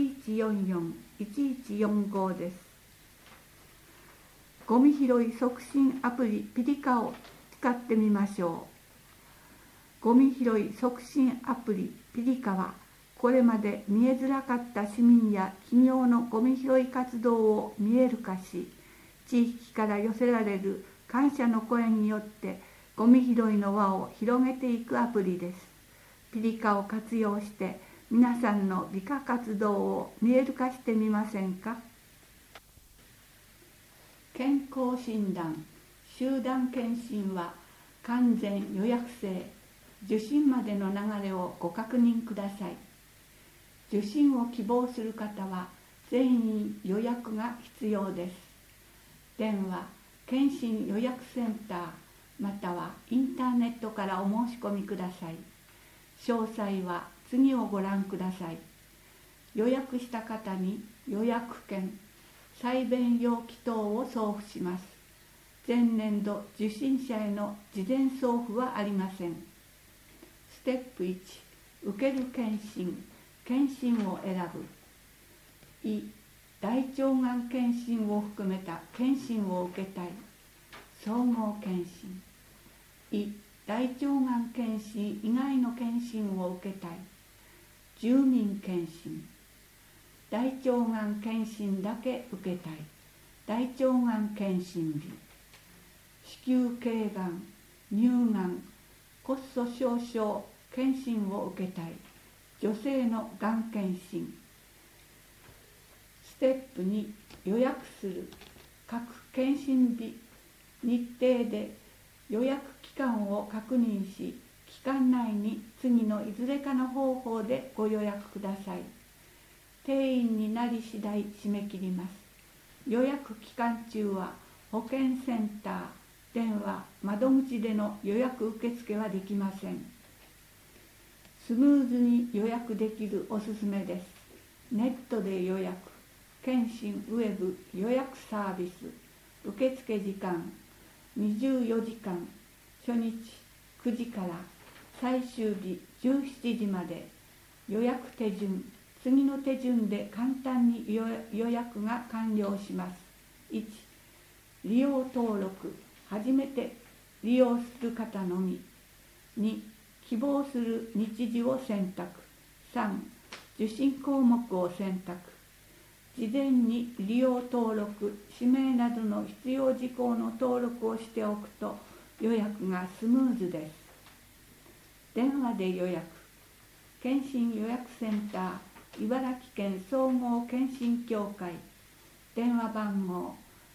1144-1145 です。ゴミ拾い促進アプリピリカを使ってみましょう。ゴミ拾い促進アプリピリカは、これまで見えづらかった市民や企業のゴミ拾い活動を見える化し、地域から寄せられる感謝の声によってゴミ拾いの輪を広げていくアプリです。ピリカを活用して皆さんの美化活動を見える化してみませんか。健康診断、集団検診は完全予約制、受診までの流れをご確認ください。受診を希望する方は全員予約が必要です。電話、検診予約センター、またはインターネットからお申し込みください。詳細は次をご覧ください。予約した方に予約券、採便容器等を送付します。前年度受診者への事前送付はありません。ステップ1、受ける検診、検診を選ぶ。大腸がん検診を含めた検診を受けたい。総合検診。大腸がん検診以外の検診を受けたい。住民検診。大腸がん検診だけ受けたい。大腸がん検診日。子宮頸がん、乳がん、骨粗しょう症検診を受けたい。女性のがん検診。ステップ2、予約する。各検診日、日程で予約期間を確認し、期間内に次のいずれかの方法でご予約ください。定員になり次第締め切ります。予約期間中は保健センター、電話、窓口での予約受付はできません。スムーズに予約できるおすすめです。ネットで予約、検診ウェブ予約サービス、受付時間24時間、初日9時から最終日17時まで。予約手順、次の手順で簡単に予約が完了します。1、利用登録、初めて利用する方のみ。2、希望する日時を選択。3、受診項目を選択。事前に利用登録、氏名などの必要事項の登録をしておくと予約がスムーズです。電話で予約。検診予約センター、茨城県総合検診協会。電話番号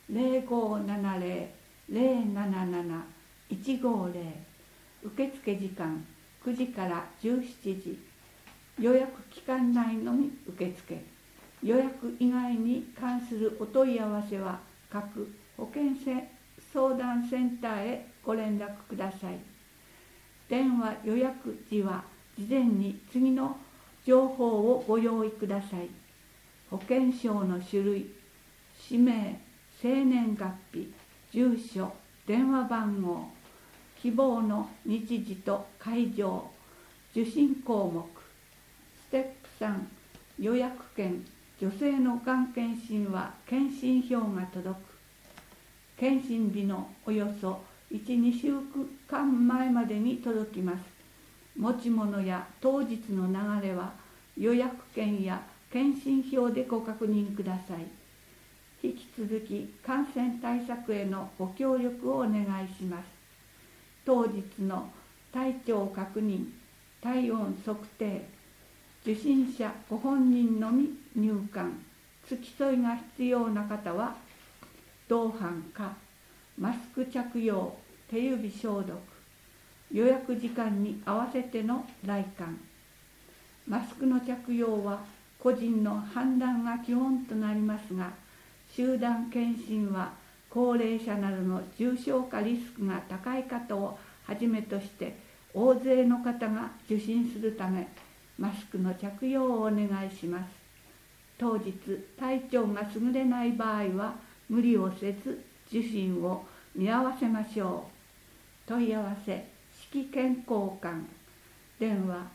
0570-077-150。受付時間9時から17時。予約期間内のみ受付。予約以外に関するお問い合わせは各保健相談センターへご連絡ください。電話予約時は事前に次の情報をご用意ください。保険証の種類、氏名、生年月日、住所、電話番号、希望の日時と会場、受診項目。ステップ3、予約券。女性のがん検診は検診票が届く。検診日のおよそ 1,2 週間前までに届きます。持ち物や当日の流れは予約券や検診票でご確認ください。 引き続き感染対策へのご協力をお願いします。当日の体調確認、体温測定、受診者ご本人のみ入館、付き添いが必要な方は同伴かマスク着用、手指消毒、予約時間に合わせての来館。マスクの着用は個人の判断が基本となりますが、集団検診は高齢者などの重症化リスクが高い方をはじめとして大勢の方が受診するため、マスクの着用をお願いします。当日体調が優れない場合は無理をせず受診を見合わせましょう。問い合わせ式健康館、電話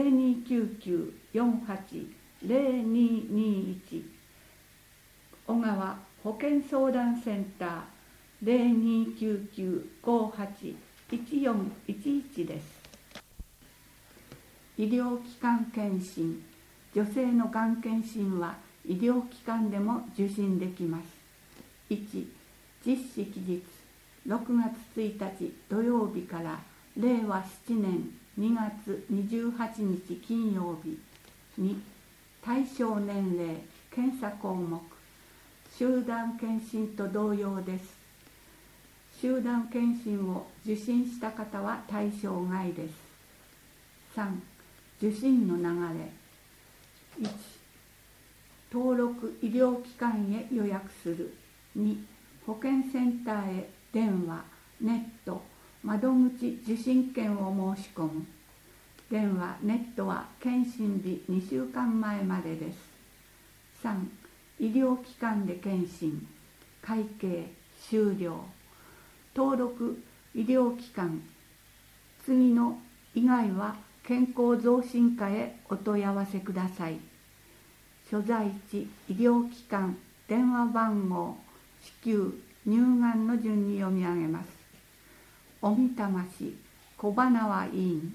0299-48-0221、 小川保健相談センター 0299-58-1411 です。医療機関検診、女性のがん検診は医療機関でも受診できます。1、実施期日6月1日土曜日から令和7年2月28日金曜日。2、対象年齢、検査項目、集団検診と同様です。集団検診を受診した方は対象外です。3、受診の流れ。1、登録医療機関へ予約する。2、保健センターへ電話、ネット、窓口受診券を申し込む。電話、ネットは検診日2週間前までです。3、医療機関で検診、会計、終了。登録医療機関、次の以外は健康増進課へお問い合わせください。所在地、医療機関、電話番号、至急、乳がんの順に読み上げます。小美玉市小花輪医院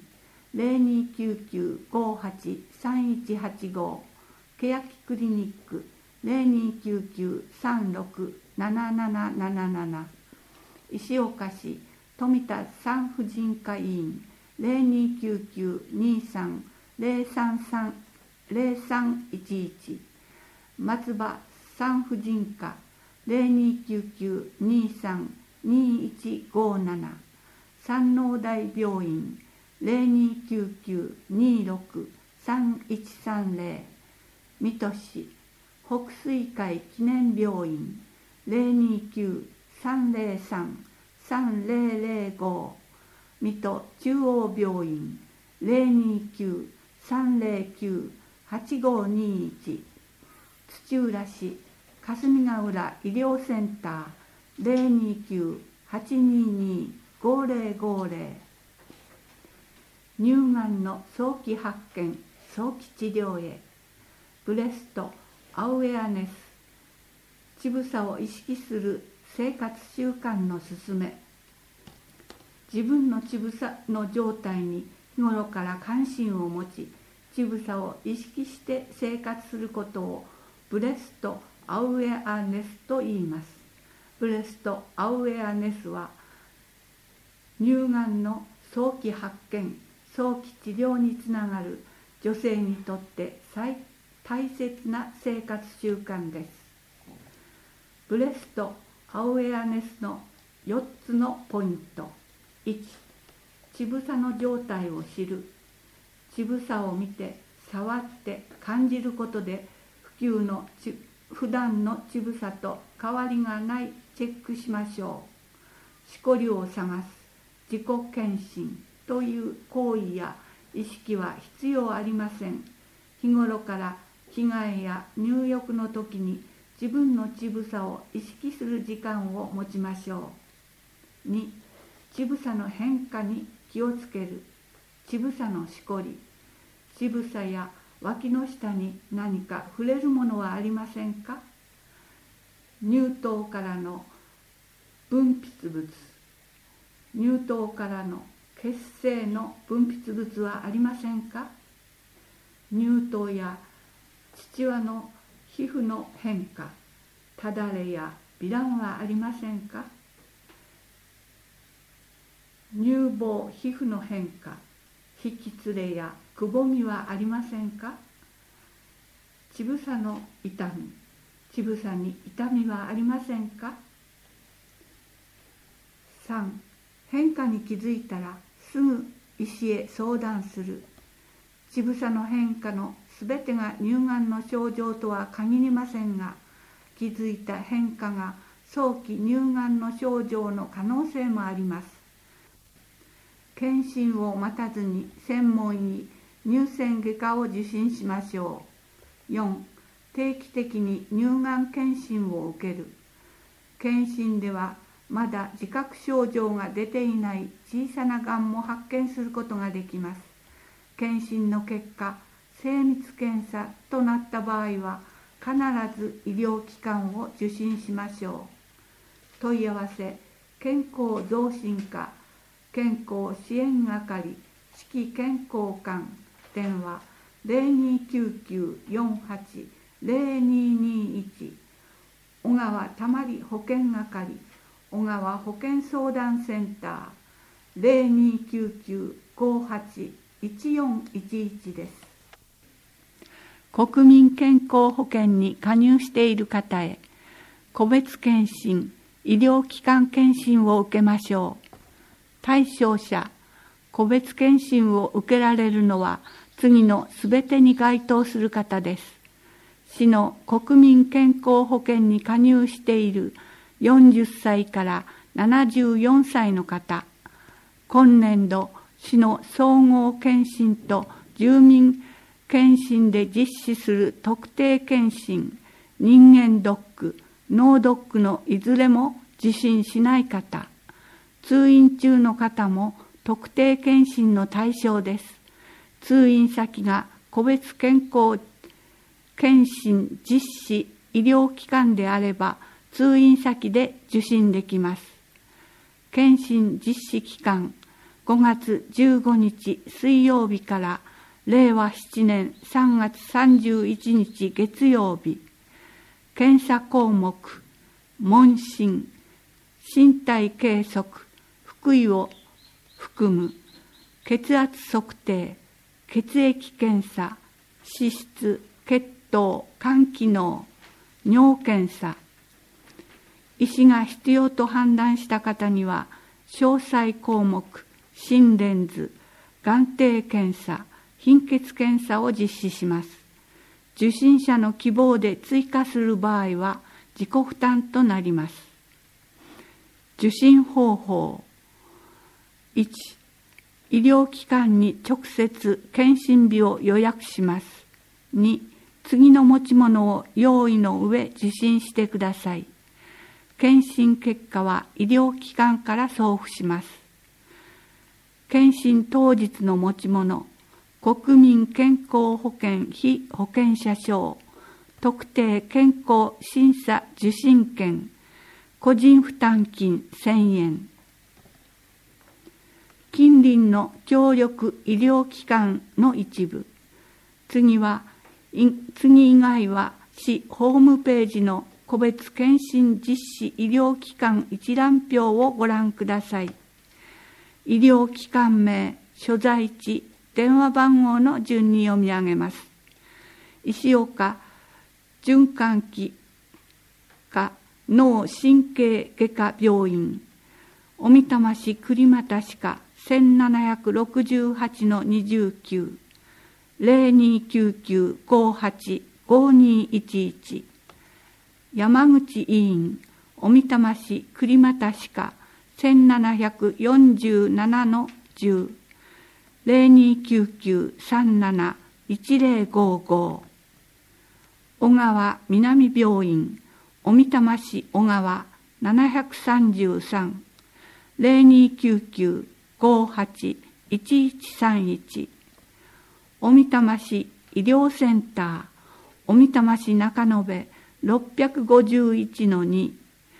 0299-58-3185、 欅クリニック 0299-36-7777、 石岡市富田産婦人科医院 0299-23-0311、 松葉産婦人科 0299-23-2157、 山王台病院 0299-26-3130、 水戸市北水会記念病院 029-303-3005、 水戸中央病院 029-309-8521、 土浦市霞ヶ浦医療センター 029-822-5050、 乳がんの早期発見、早期治療へ、ブレストアウェアネス、乳房を意識する生活習慣の勧め。自分の乳房の状態に日頃から関心を持ち、乳房を意識して生活することをブレストアウェアネスと言います。ブレストアウェアネスは乳がんの早期発見、早期治療につながる女性にとって大切な生活習慣です。ブレストアウェアネスの4つのポイント。1、乳房の状態を知る。乳房を見て、触って感じることで普段の乳房と変わりがないチェックしましょう。しこりを探す自己検診という行為や意識は必要ありません。日頃から着替えや入浴の時に自分の乳房を意識する時間を持ちましょう。2、乳房の変化に気をつける。乳房のしこり、乳房や脇の下に何か触れるものはありませんか？乳頭からの分泌物、乳頭からの血清の分泌物はありませんか？乳頭や乳輪の皮膚の変化、 ただれやびらんはありませんか。乳房皮膚の変化、引き連れやくぼみはありませんか。乳房の痛み、乳房に痛みはありませんか。3. 変化に気づいたらすぐ医師へ相談する。乳房の変化のすべてが乳がんの症状とは限りませんが、気づいた変化が早期乳がんの症状の可能性もあります。検診を待たずに専門医、乳腺外科を受診しましょう。4. 定期的に乳がん検診を受ける。検診ではまだ自覚症状が出ていない小さながんも発見することができます。検診の結果、精密検査となった場合は必ず医療機関を受診しましょう。問い合わせ、健康増進課、健康支援係、市健康館、電話 0299480221、小川たまり保健係、小川保健相談センター 0299581411 です。 国民健康保険に加入している方へ、個別検診、医療機関検診を受けましょう。対象者、個別検診を受けられるのは次のすべてに該当する方です。市の国民健康保険に加入している40歳から74歳の方、今年度市の総合検診と住民検診で実施する特定検診、人間ドック、脳ドックのいずれも受診しない方、通院中の方も特定検診の対象です。通院先が個別健康検診実施医療機関であれば通院先で受診できます。検診実施期間、5月15日水曜日から令和7年3月31日月曜日。検査項目、問診、身体計測、腹囲を含む血圧測定、血液検査、脂質、血糖、肝機能、尿検査。医師が必要と判断した方には詳細項目、心電図、眼底検査、貧血検査を実施します。受診者の希望で追加する場合は自己負担となります。受診方法。1、医療機関に直接検診日を予約します。2、次の持ち物を用意の上受診してください。検診結果は医療機関から送付します。検診当日の持ち物、国民健康保険被保険者証、特定健康審査受診券、個人負担金1000円。近隣の協力医療機関の一部。次以外は市ホームページの個別検診実施医療機関一覧表をご覧ください。医療機関名、所在地、電話番号の順に読み上げます。石岡循環器科脳神経外科病院、小美玉市栗又歯科 1768-29 0299585211、山口医院、小美玉市栗又歯科 1747-10 0299371055、小川南病院、小美玉市小川733 0299581131、小美玉市医療センター、小美玉市中延651-2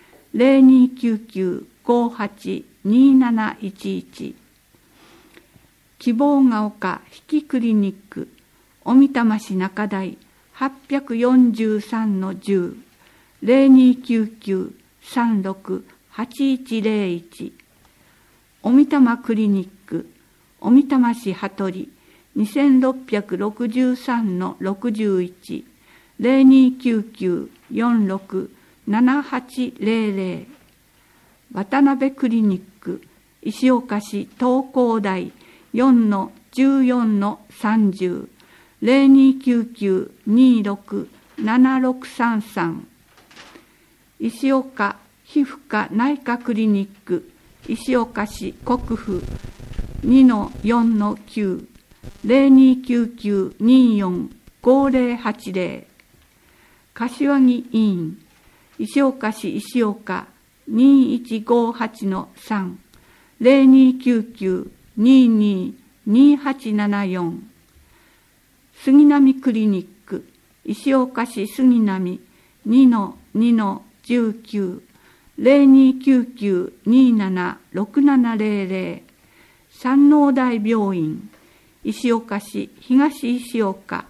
0299582711、希望が丘引きクリニック、小美玉市中台843-10 0299-36-8101。おみたまクリニック、おみたま市羽鳥、2663-61、0299-46-7800。渡辺クリニック、石岡市東工大 4-14-30、0299-26-7633。石岡皮膚科内科クリニック、石岡市国府 2-4-9、0299-24-5080。柏木医院、石岡市石岡 2158-3、0299-22-2874。杉並クリニック、石岡市杉並 2-2-19、0299-27-6700。山王大病院、石岡市東石岡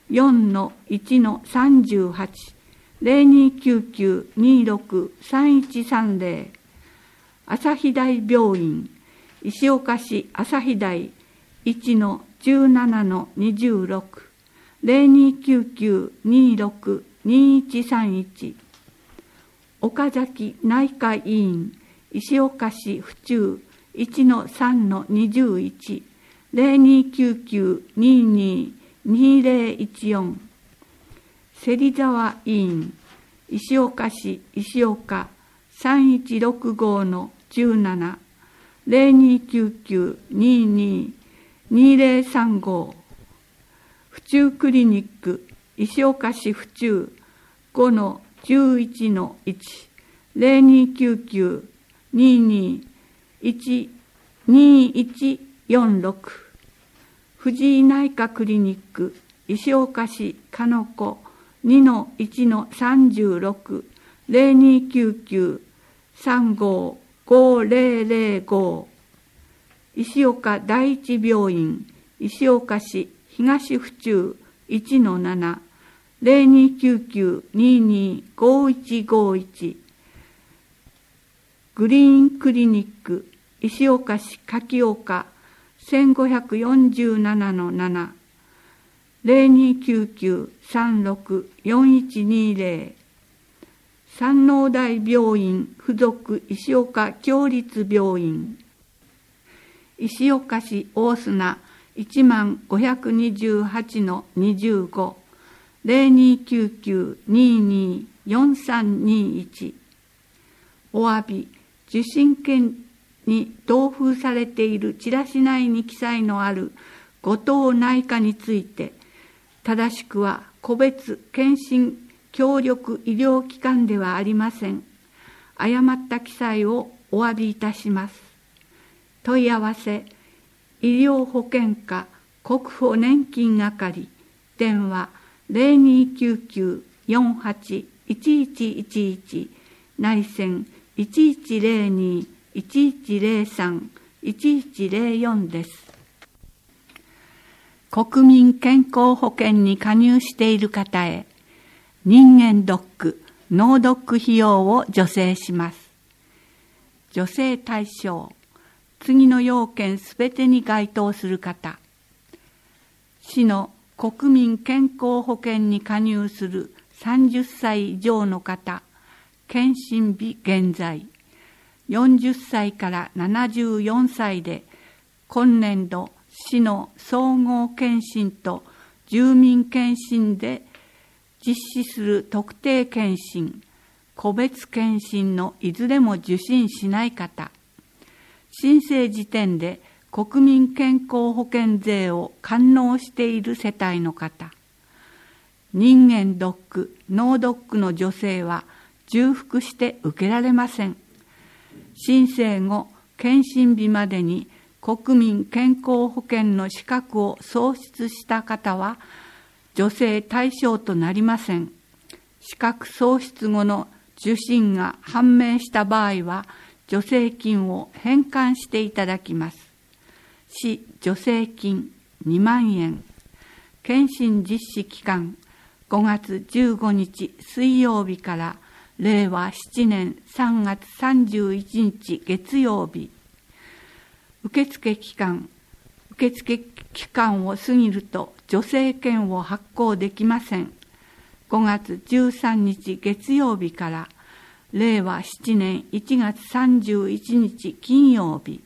4-1-38、0299-26-3130。朝日大病院、石岡市朝日大 1-17-26、0299-26-2131。岡崎内科医院、石岡市府中 1-3-21、0299-22-2014。芹沢医院、石岡市石岡 3165-17、0299-22-2035。府中クリニック、石岡市府中 5-11-1、0299-22-2146。藤井内科クリニック、石岡市鹿野子 2-1-36、0299-35-5005。石岡第一病院、石岡市東府中 1-7、0299-22-5151。グリーンクリニック、石岡市柿岡 1547-7、0299-36-4120。山王大病院附属石岡共立病院、石岡市大砂 10528-25、0299-22-4321。お詫び、受診券に同封されているチラシ内に記載のある後藤内科について、正しくは個別検診協力医療機関ではありません。誤った記載をお詫びいたします。問い合わせ、医療保険課国保年金係、電話 0299-48-1111、内線 1102-1103-1104 です。国民健康保険に加入している方へ、人間ドック、脳ドック費用を助成します。助成対象、次の要件すべてに該当する方。市の国民健康保険に加入する30歳以上の方、検診日現在、40歳から74歳で、今年度市の総合検診と住民検診で実施する特定検診、個別検診のいずれも受診しない方、申請時点で国民健康保険税を完納している世帯の方、人間ドック、脳ドックの助成は重複して受けられません。申請後、検診日までに国民健康保険の資格を喪失した方は助成対象となりません。資格喪失後の受診が判明した場合は助成金を返還していただきます。市助成金2万円。検診実施期間5月15日水曜日から令和7年3月31日月曜日。受付期間を過ぎると助成券を発行できません。5月13日月曜日から令和7年1月31日金曜日。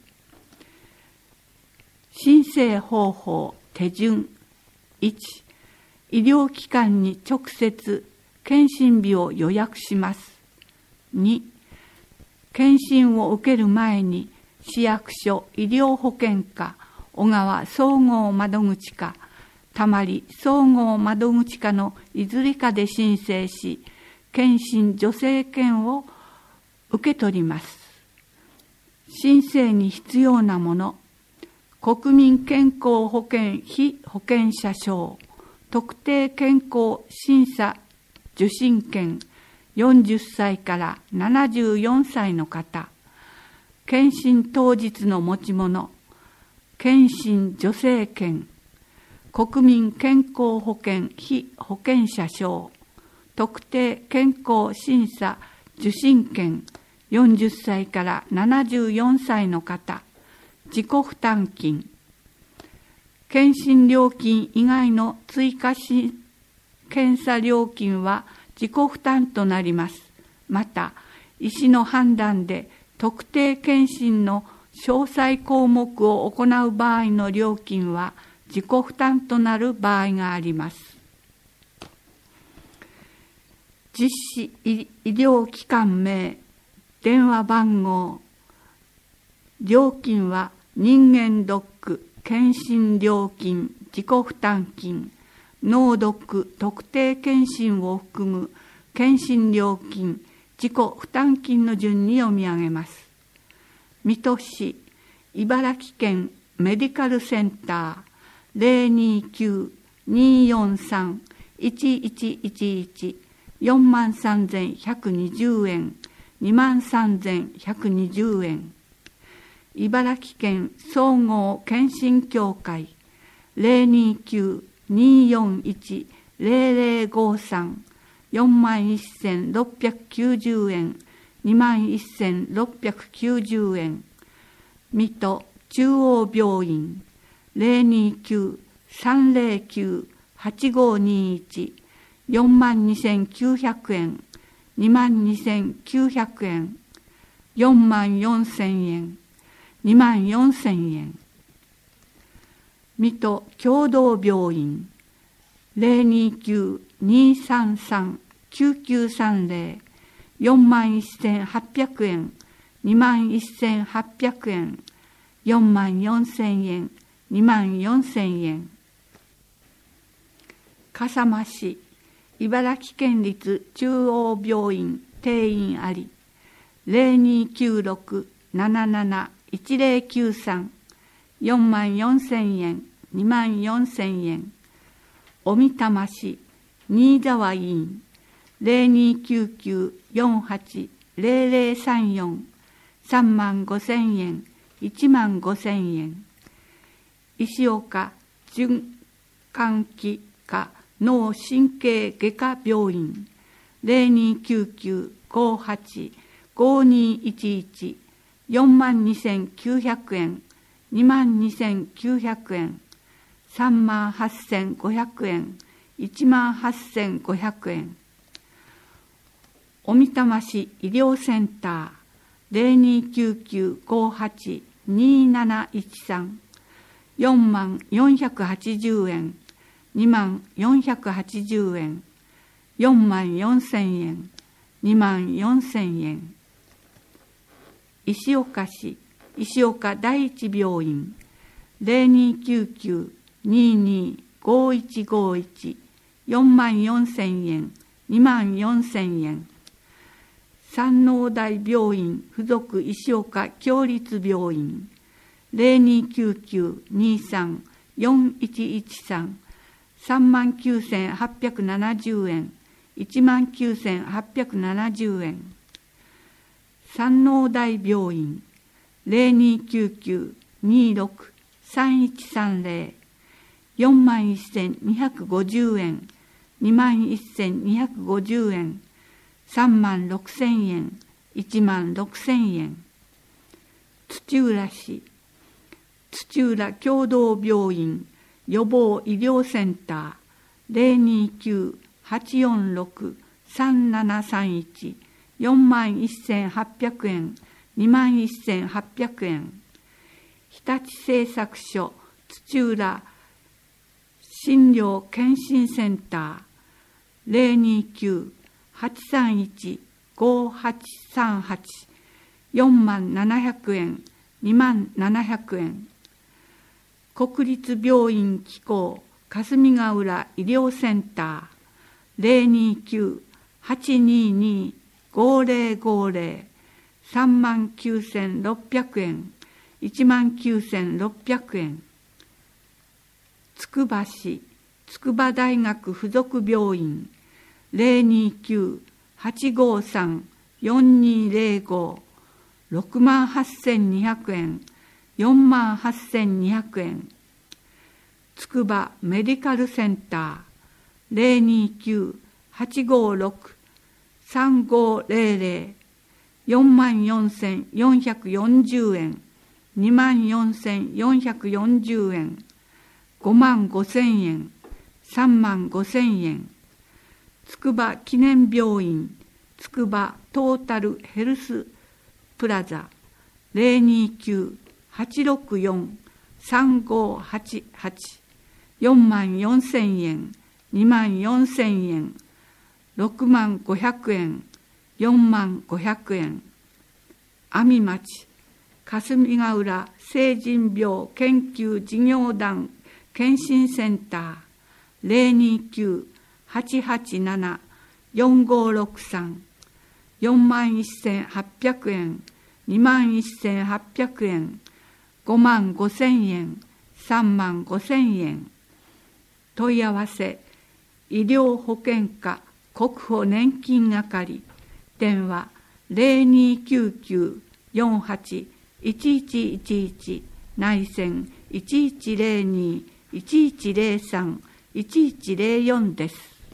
申請方法手順。1、医療機関に直接検診日を予約します。2、検診を受ける前に市役所医療保険課小川総合窓口課たまり総合窓口課のいずれかで申請し、検診助成券を受け取ります。申請に必要なもの、国民健康保険被保険者証、特定健康審査受診券、40歳から74歳の方、検診当日の持ち物、検診助成券、国民健康保険被保険者証、特定健康審査受診券、40歳から74歳の方、自己負担金、検診料金以外の追加検査料金は自己負担となります。また、医師の判断で特定検診の詳細項目を行う場合の料金は自己負担となる場合があります。実施医療機関名、電話番号、料金は人間ドック、検診料金、自己負担金、脳ドック特定検診を含む検診料金、自己負担金の順に読み上げます。水戸市、茨城県メディカルセンター 029-243-1111 43,120 円、23,120 円。茨城県総合検診協会 029-241-0053 41,690 円、21,690 円。水戸中央病院 029-309-8521 42,900 円、22,900 円、44,000円、24,000円。水戸共同病院 029-233-9930 41,800 円、21,800円、44,000円、24,000円。笠間市茨城県立中央病院定員あり 0296-77-1093 44,000円、24,000円。小美玉市新沢医院 0299-48-0034 35,000円、15,000円。石岡循環器科脳神経外科病院 0299-58-5211 42,900 円、22,900円、38,500円、18,500円。小美玉市医療センター 0299-58-2713 44,480 円、24,480円、44,000円、24,000円。石岡市石岡第一病院 0299-22-5151 44,000円、24,000円。山王大病院附属石岡共立病院 0299-23-4113 39,870 円、19,870円。山王大病院 0299-26-3130 41,250 円、21,250円。 36,000円、16,000円。土浦市、土浦共同病院予防医療センター 029-846-3731 41,800円、21,800円。日立製作所土浦診療検診センター 029-831-5838 47,000円、27,000円。国立病院機構霞ヶ浦医療センター 029-822-5050 39,600円、19,600円。つくば市筑波大学附属病院 029-853-4205 68,200円、48,200円。つくばメディカルセンター 029-856-3500 44,440 円、24,440円。55,000円、35,000円。つくば記念病院つくばトータルヘルスプラザ 029-864-3588 44,000円、24,000円。65,000円、45,000円。阿見町霞ヶ浦成人病研究事業団検診センター 029-887-4563 41,800円、21,800円。55,000円、35,000円。問い合わせ医療保険課国保年金係電話 0299-48-1111 内線1102-1103-1104 です。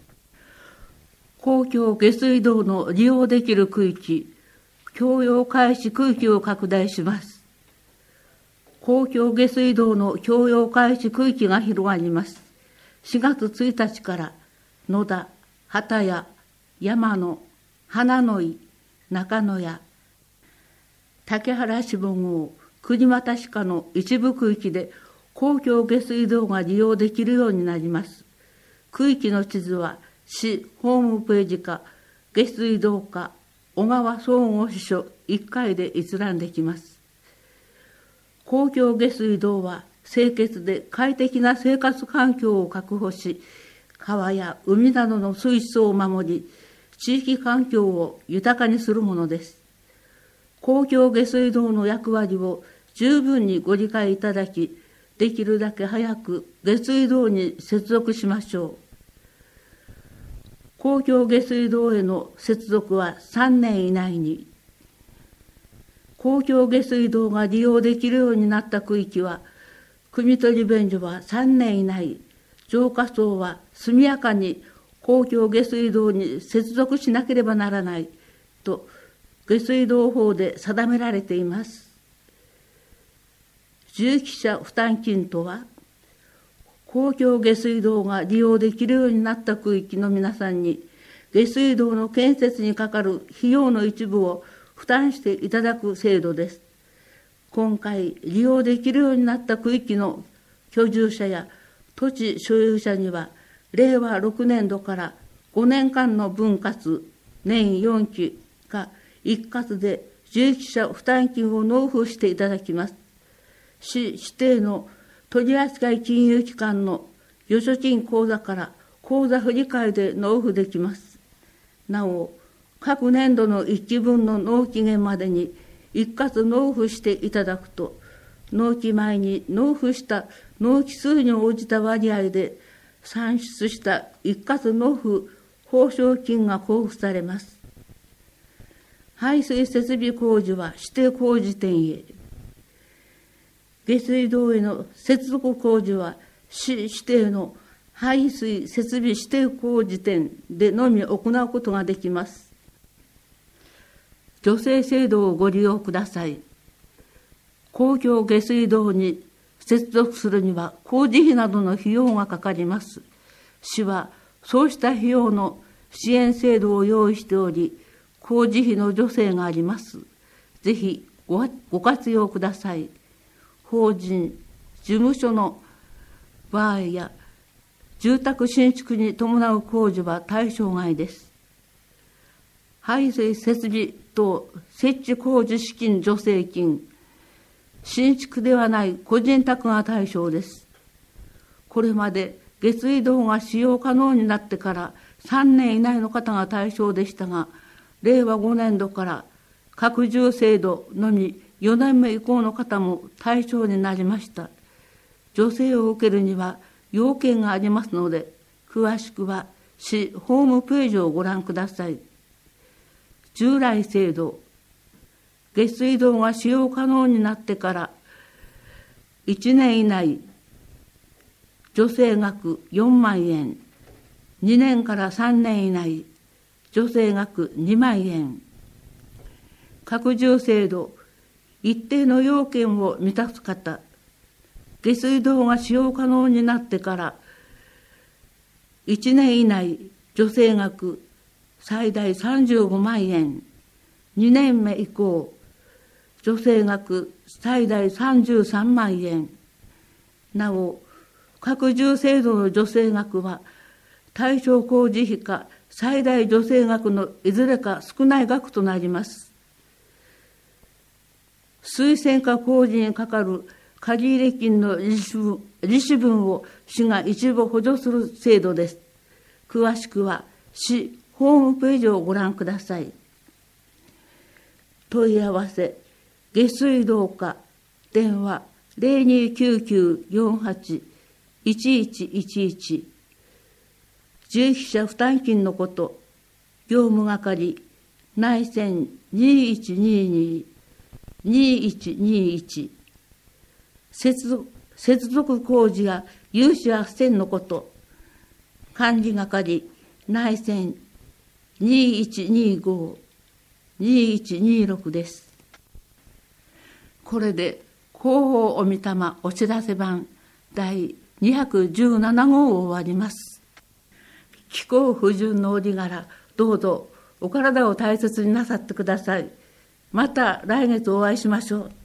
公共下水道の利用できる区域、供用開始区域を拡大します。公共下水道の供用開始区域が広がります。4月1日から野田、畑屋、山野、花の井、中野屋、竹原下郷、国又歯科の一部区域で公共下水道が利用できるようになります。区域の地図は市ホームページか下水道課小川総合支所1階で閲覧できます。公共下水道は清潔で快適な生活環境を確保し、川や海などの水質を守り、地域環境を豊かにするものです。公共下水道の役割を十分にご理解いただき、できるだけ早く下水道に接続しましょう。公共下水道への接続は3年以内に。公共下水道が利用できるようになった区域は、汲み取り便所は3年以内、浄化槽は速やかに公共下水道に接続しなければならないと下水道法で定められています。重機者負担金とは、公共下水道が利用できるようになった区域の皆さんに、下水道の建設にかかる費用の一部を負担していただく制度です。今回利用できるようになった区域の居住者や土地所有者には、令和6年度から5年間の分割、年4期か一括で重機者負担金を納付していただきます。市指定の取扱金融機関の預貯金口座から口座振替で納付できます。なお、各年度の1期分の納期限までに一括納付していただくと、納期前に納付した納期数に応じた割合で算出した一括納付報奨金が交付されます。排水設備工事は指定工事店へ。下水道への接続工事は市指定の排水設備指定工事店でのみ行うことができます。 女性制度をご利用ください。公共下水道に接続するには工事費などの費用がかかります。市はそうした費用の支援制度を用意しており、工事費の助成があります。ぜひご活用ください。法人、事務所の場合や住宅新築に伴う工事は対象外です。排水設備等設置工事資金助成金、新築ではない個人宅が対象です。これまで下水道が使用可能になってから3年以内の方が対象でしたが、令和5年度から拡充制度のみ4年目以降の方も対象になりました。助成を受けるには要件がありますので、詳しくは市ホームページをご覧ください。従来制度、下水道が使用可能になってから1年以内、助成額4万円、2年から3年以内、助成額2万円。拡充制度、一定の要件を満たす方、下水道が使用可能になってから1年以内、助成額最大35万円、2年目以降、助成額最大33万円。なお、拡充制度の助成額は、対象工事費か最大助成額のいずれか少ない額となります。推薦化工事にかかる借入金の利子分を市が一部補助する制度です。詳しくは市ホームページをご覧ください。問い合わせ、下水道課、電話0299481111、受益者負担金のこと、業務係、内線2122-2121、接続工事や融資斡旋のこと、管理係、内線2125-2126です。これで広報おみたまお知らせ版第217号を終わります。気候不順の折柄、どうぞお体を大切になさってください。また来月お会いしましょう。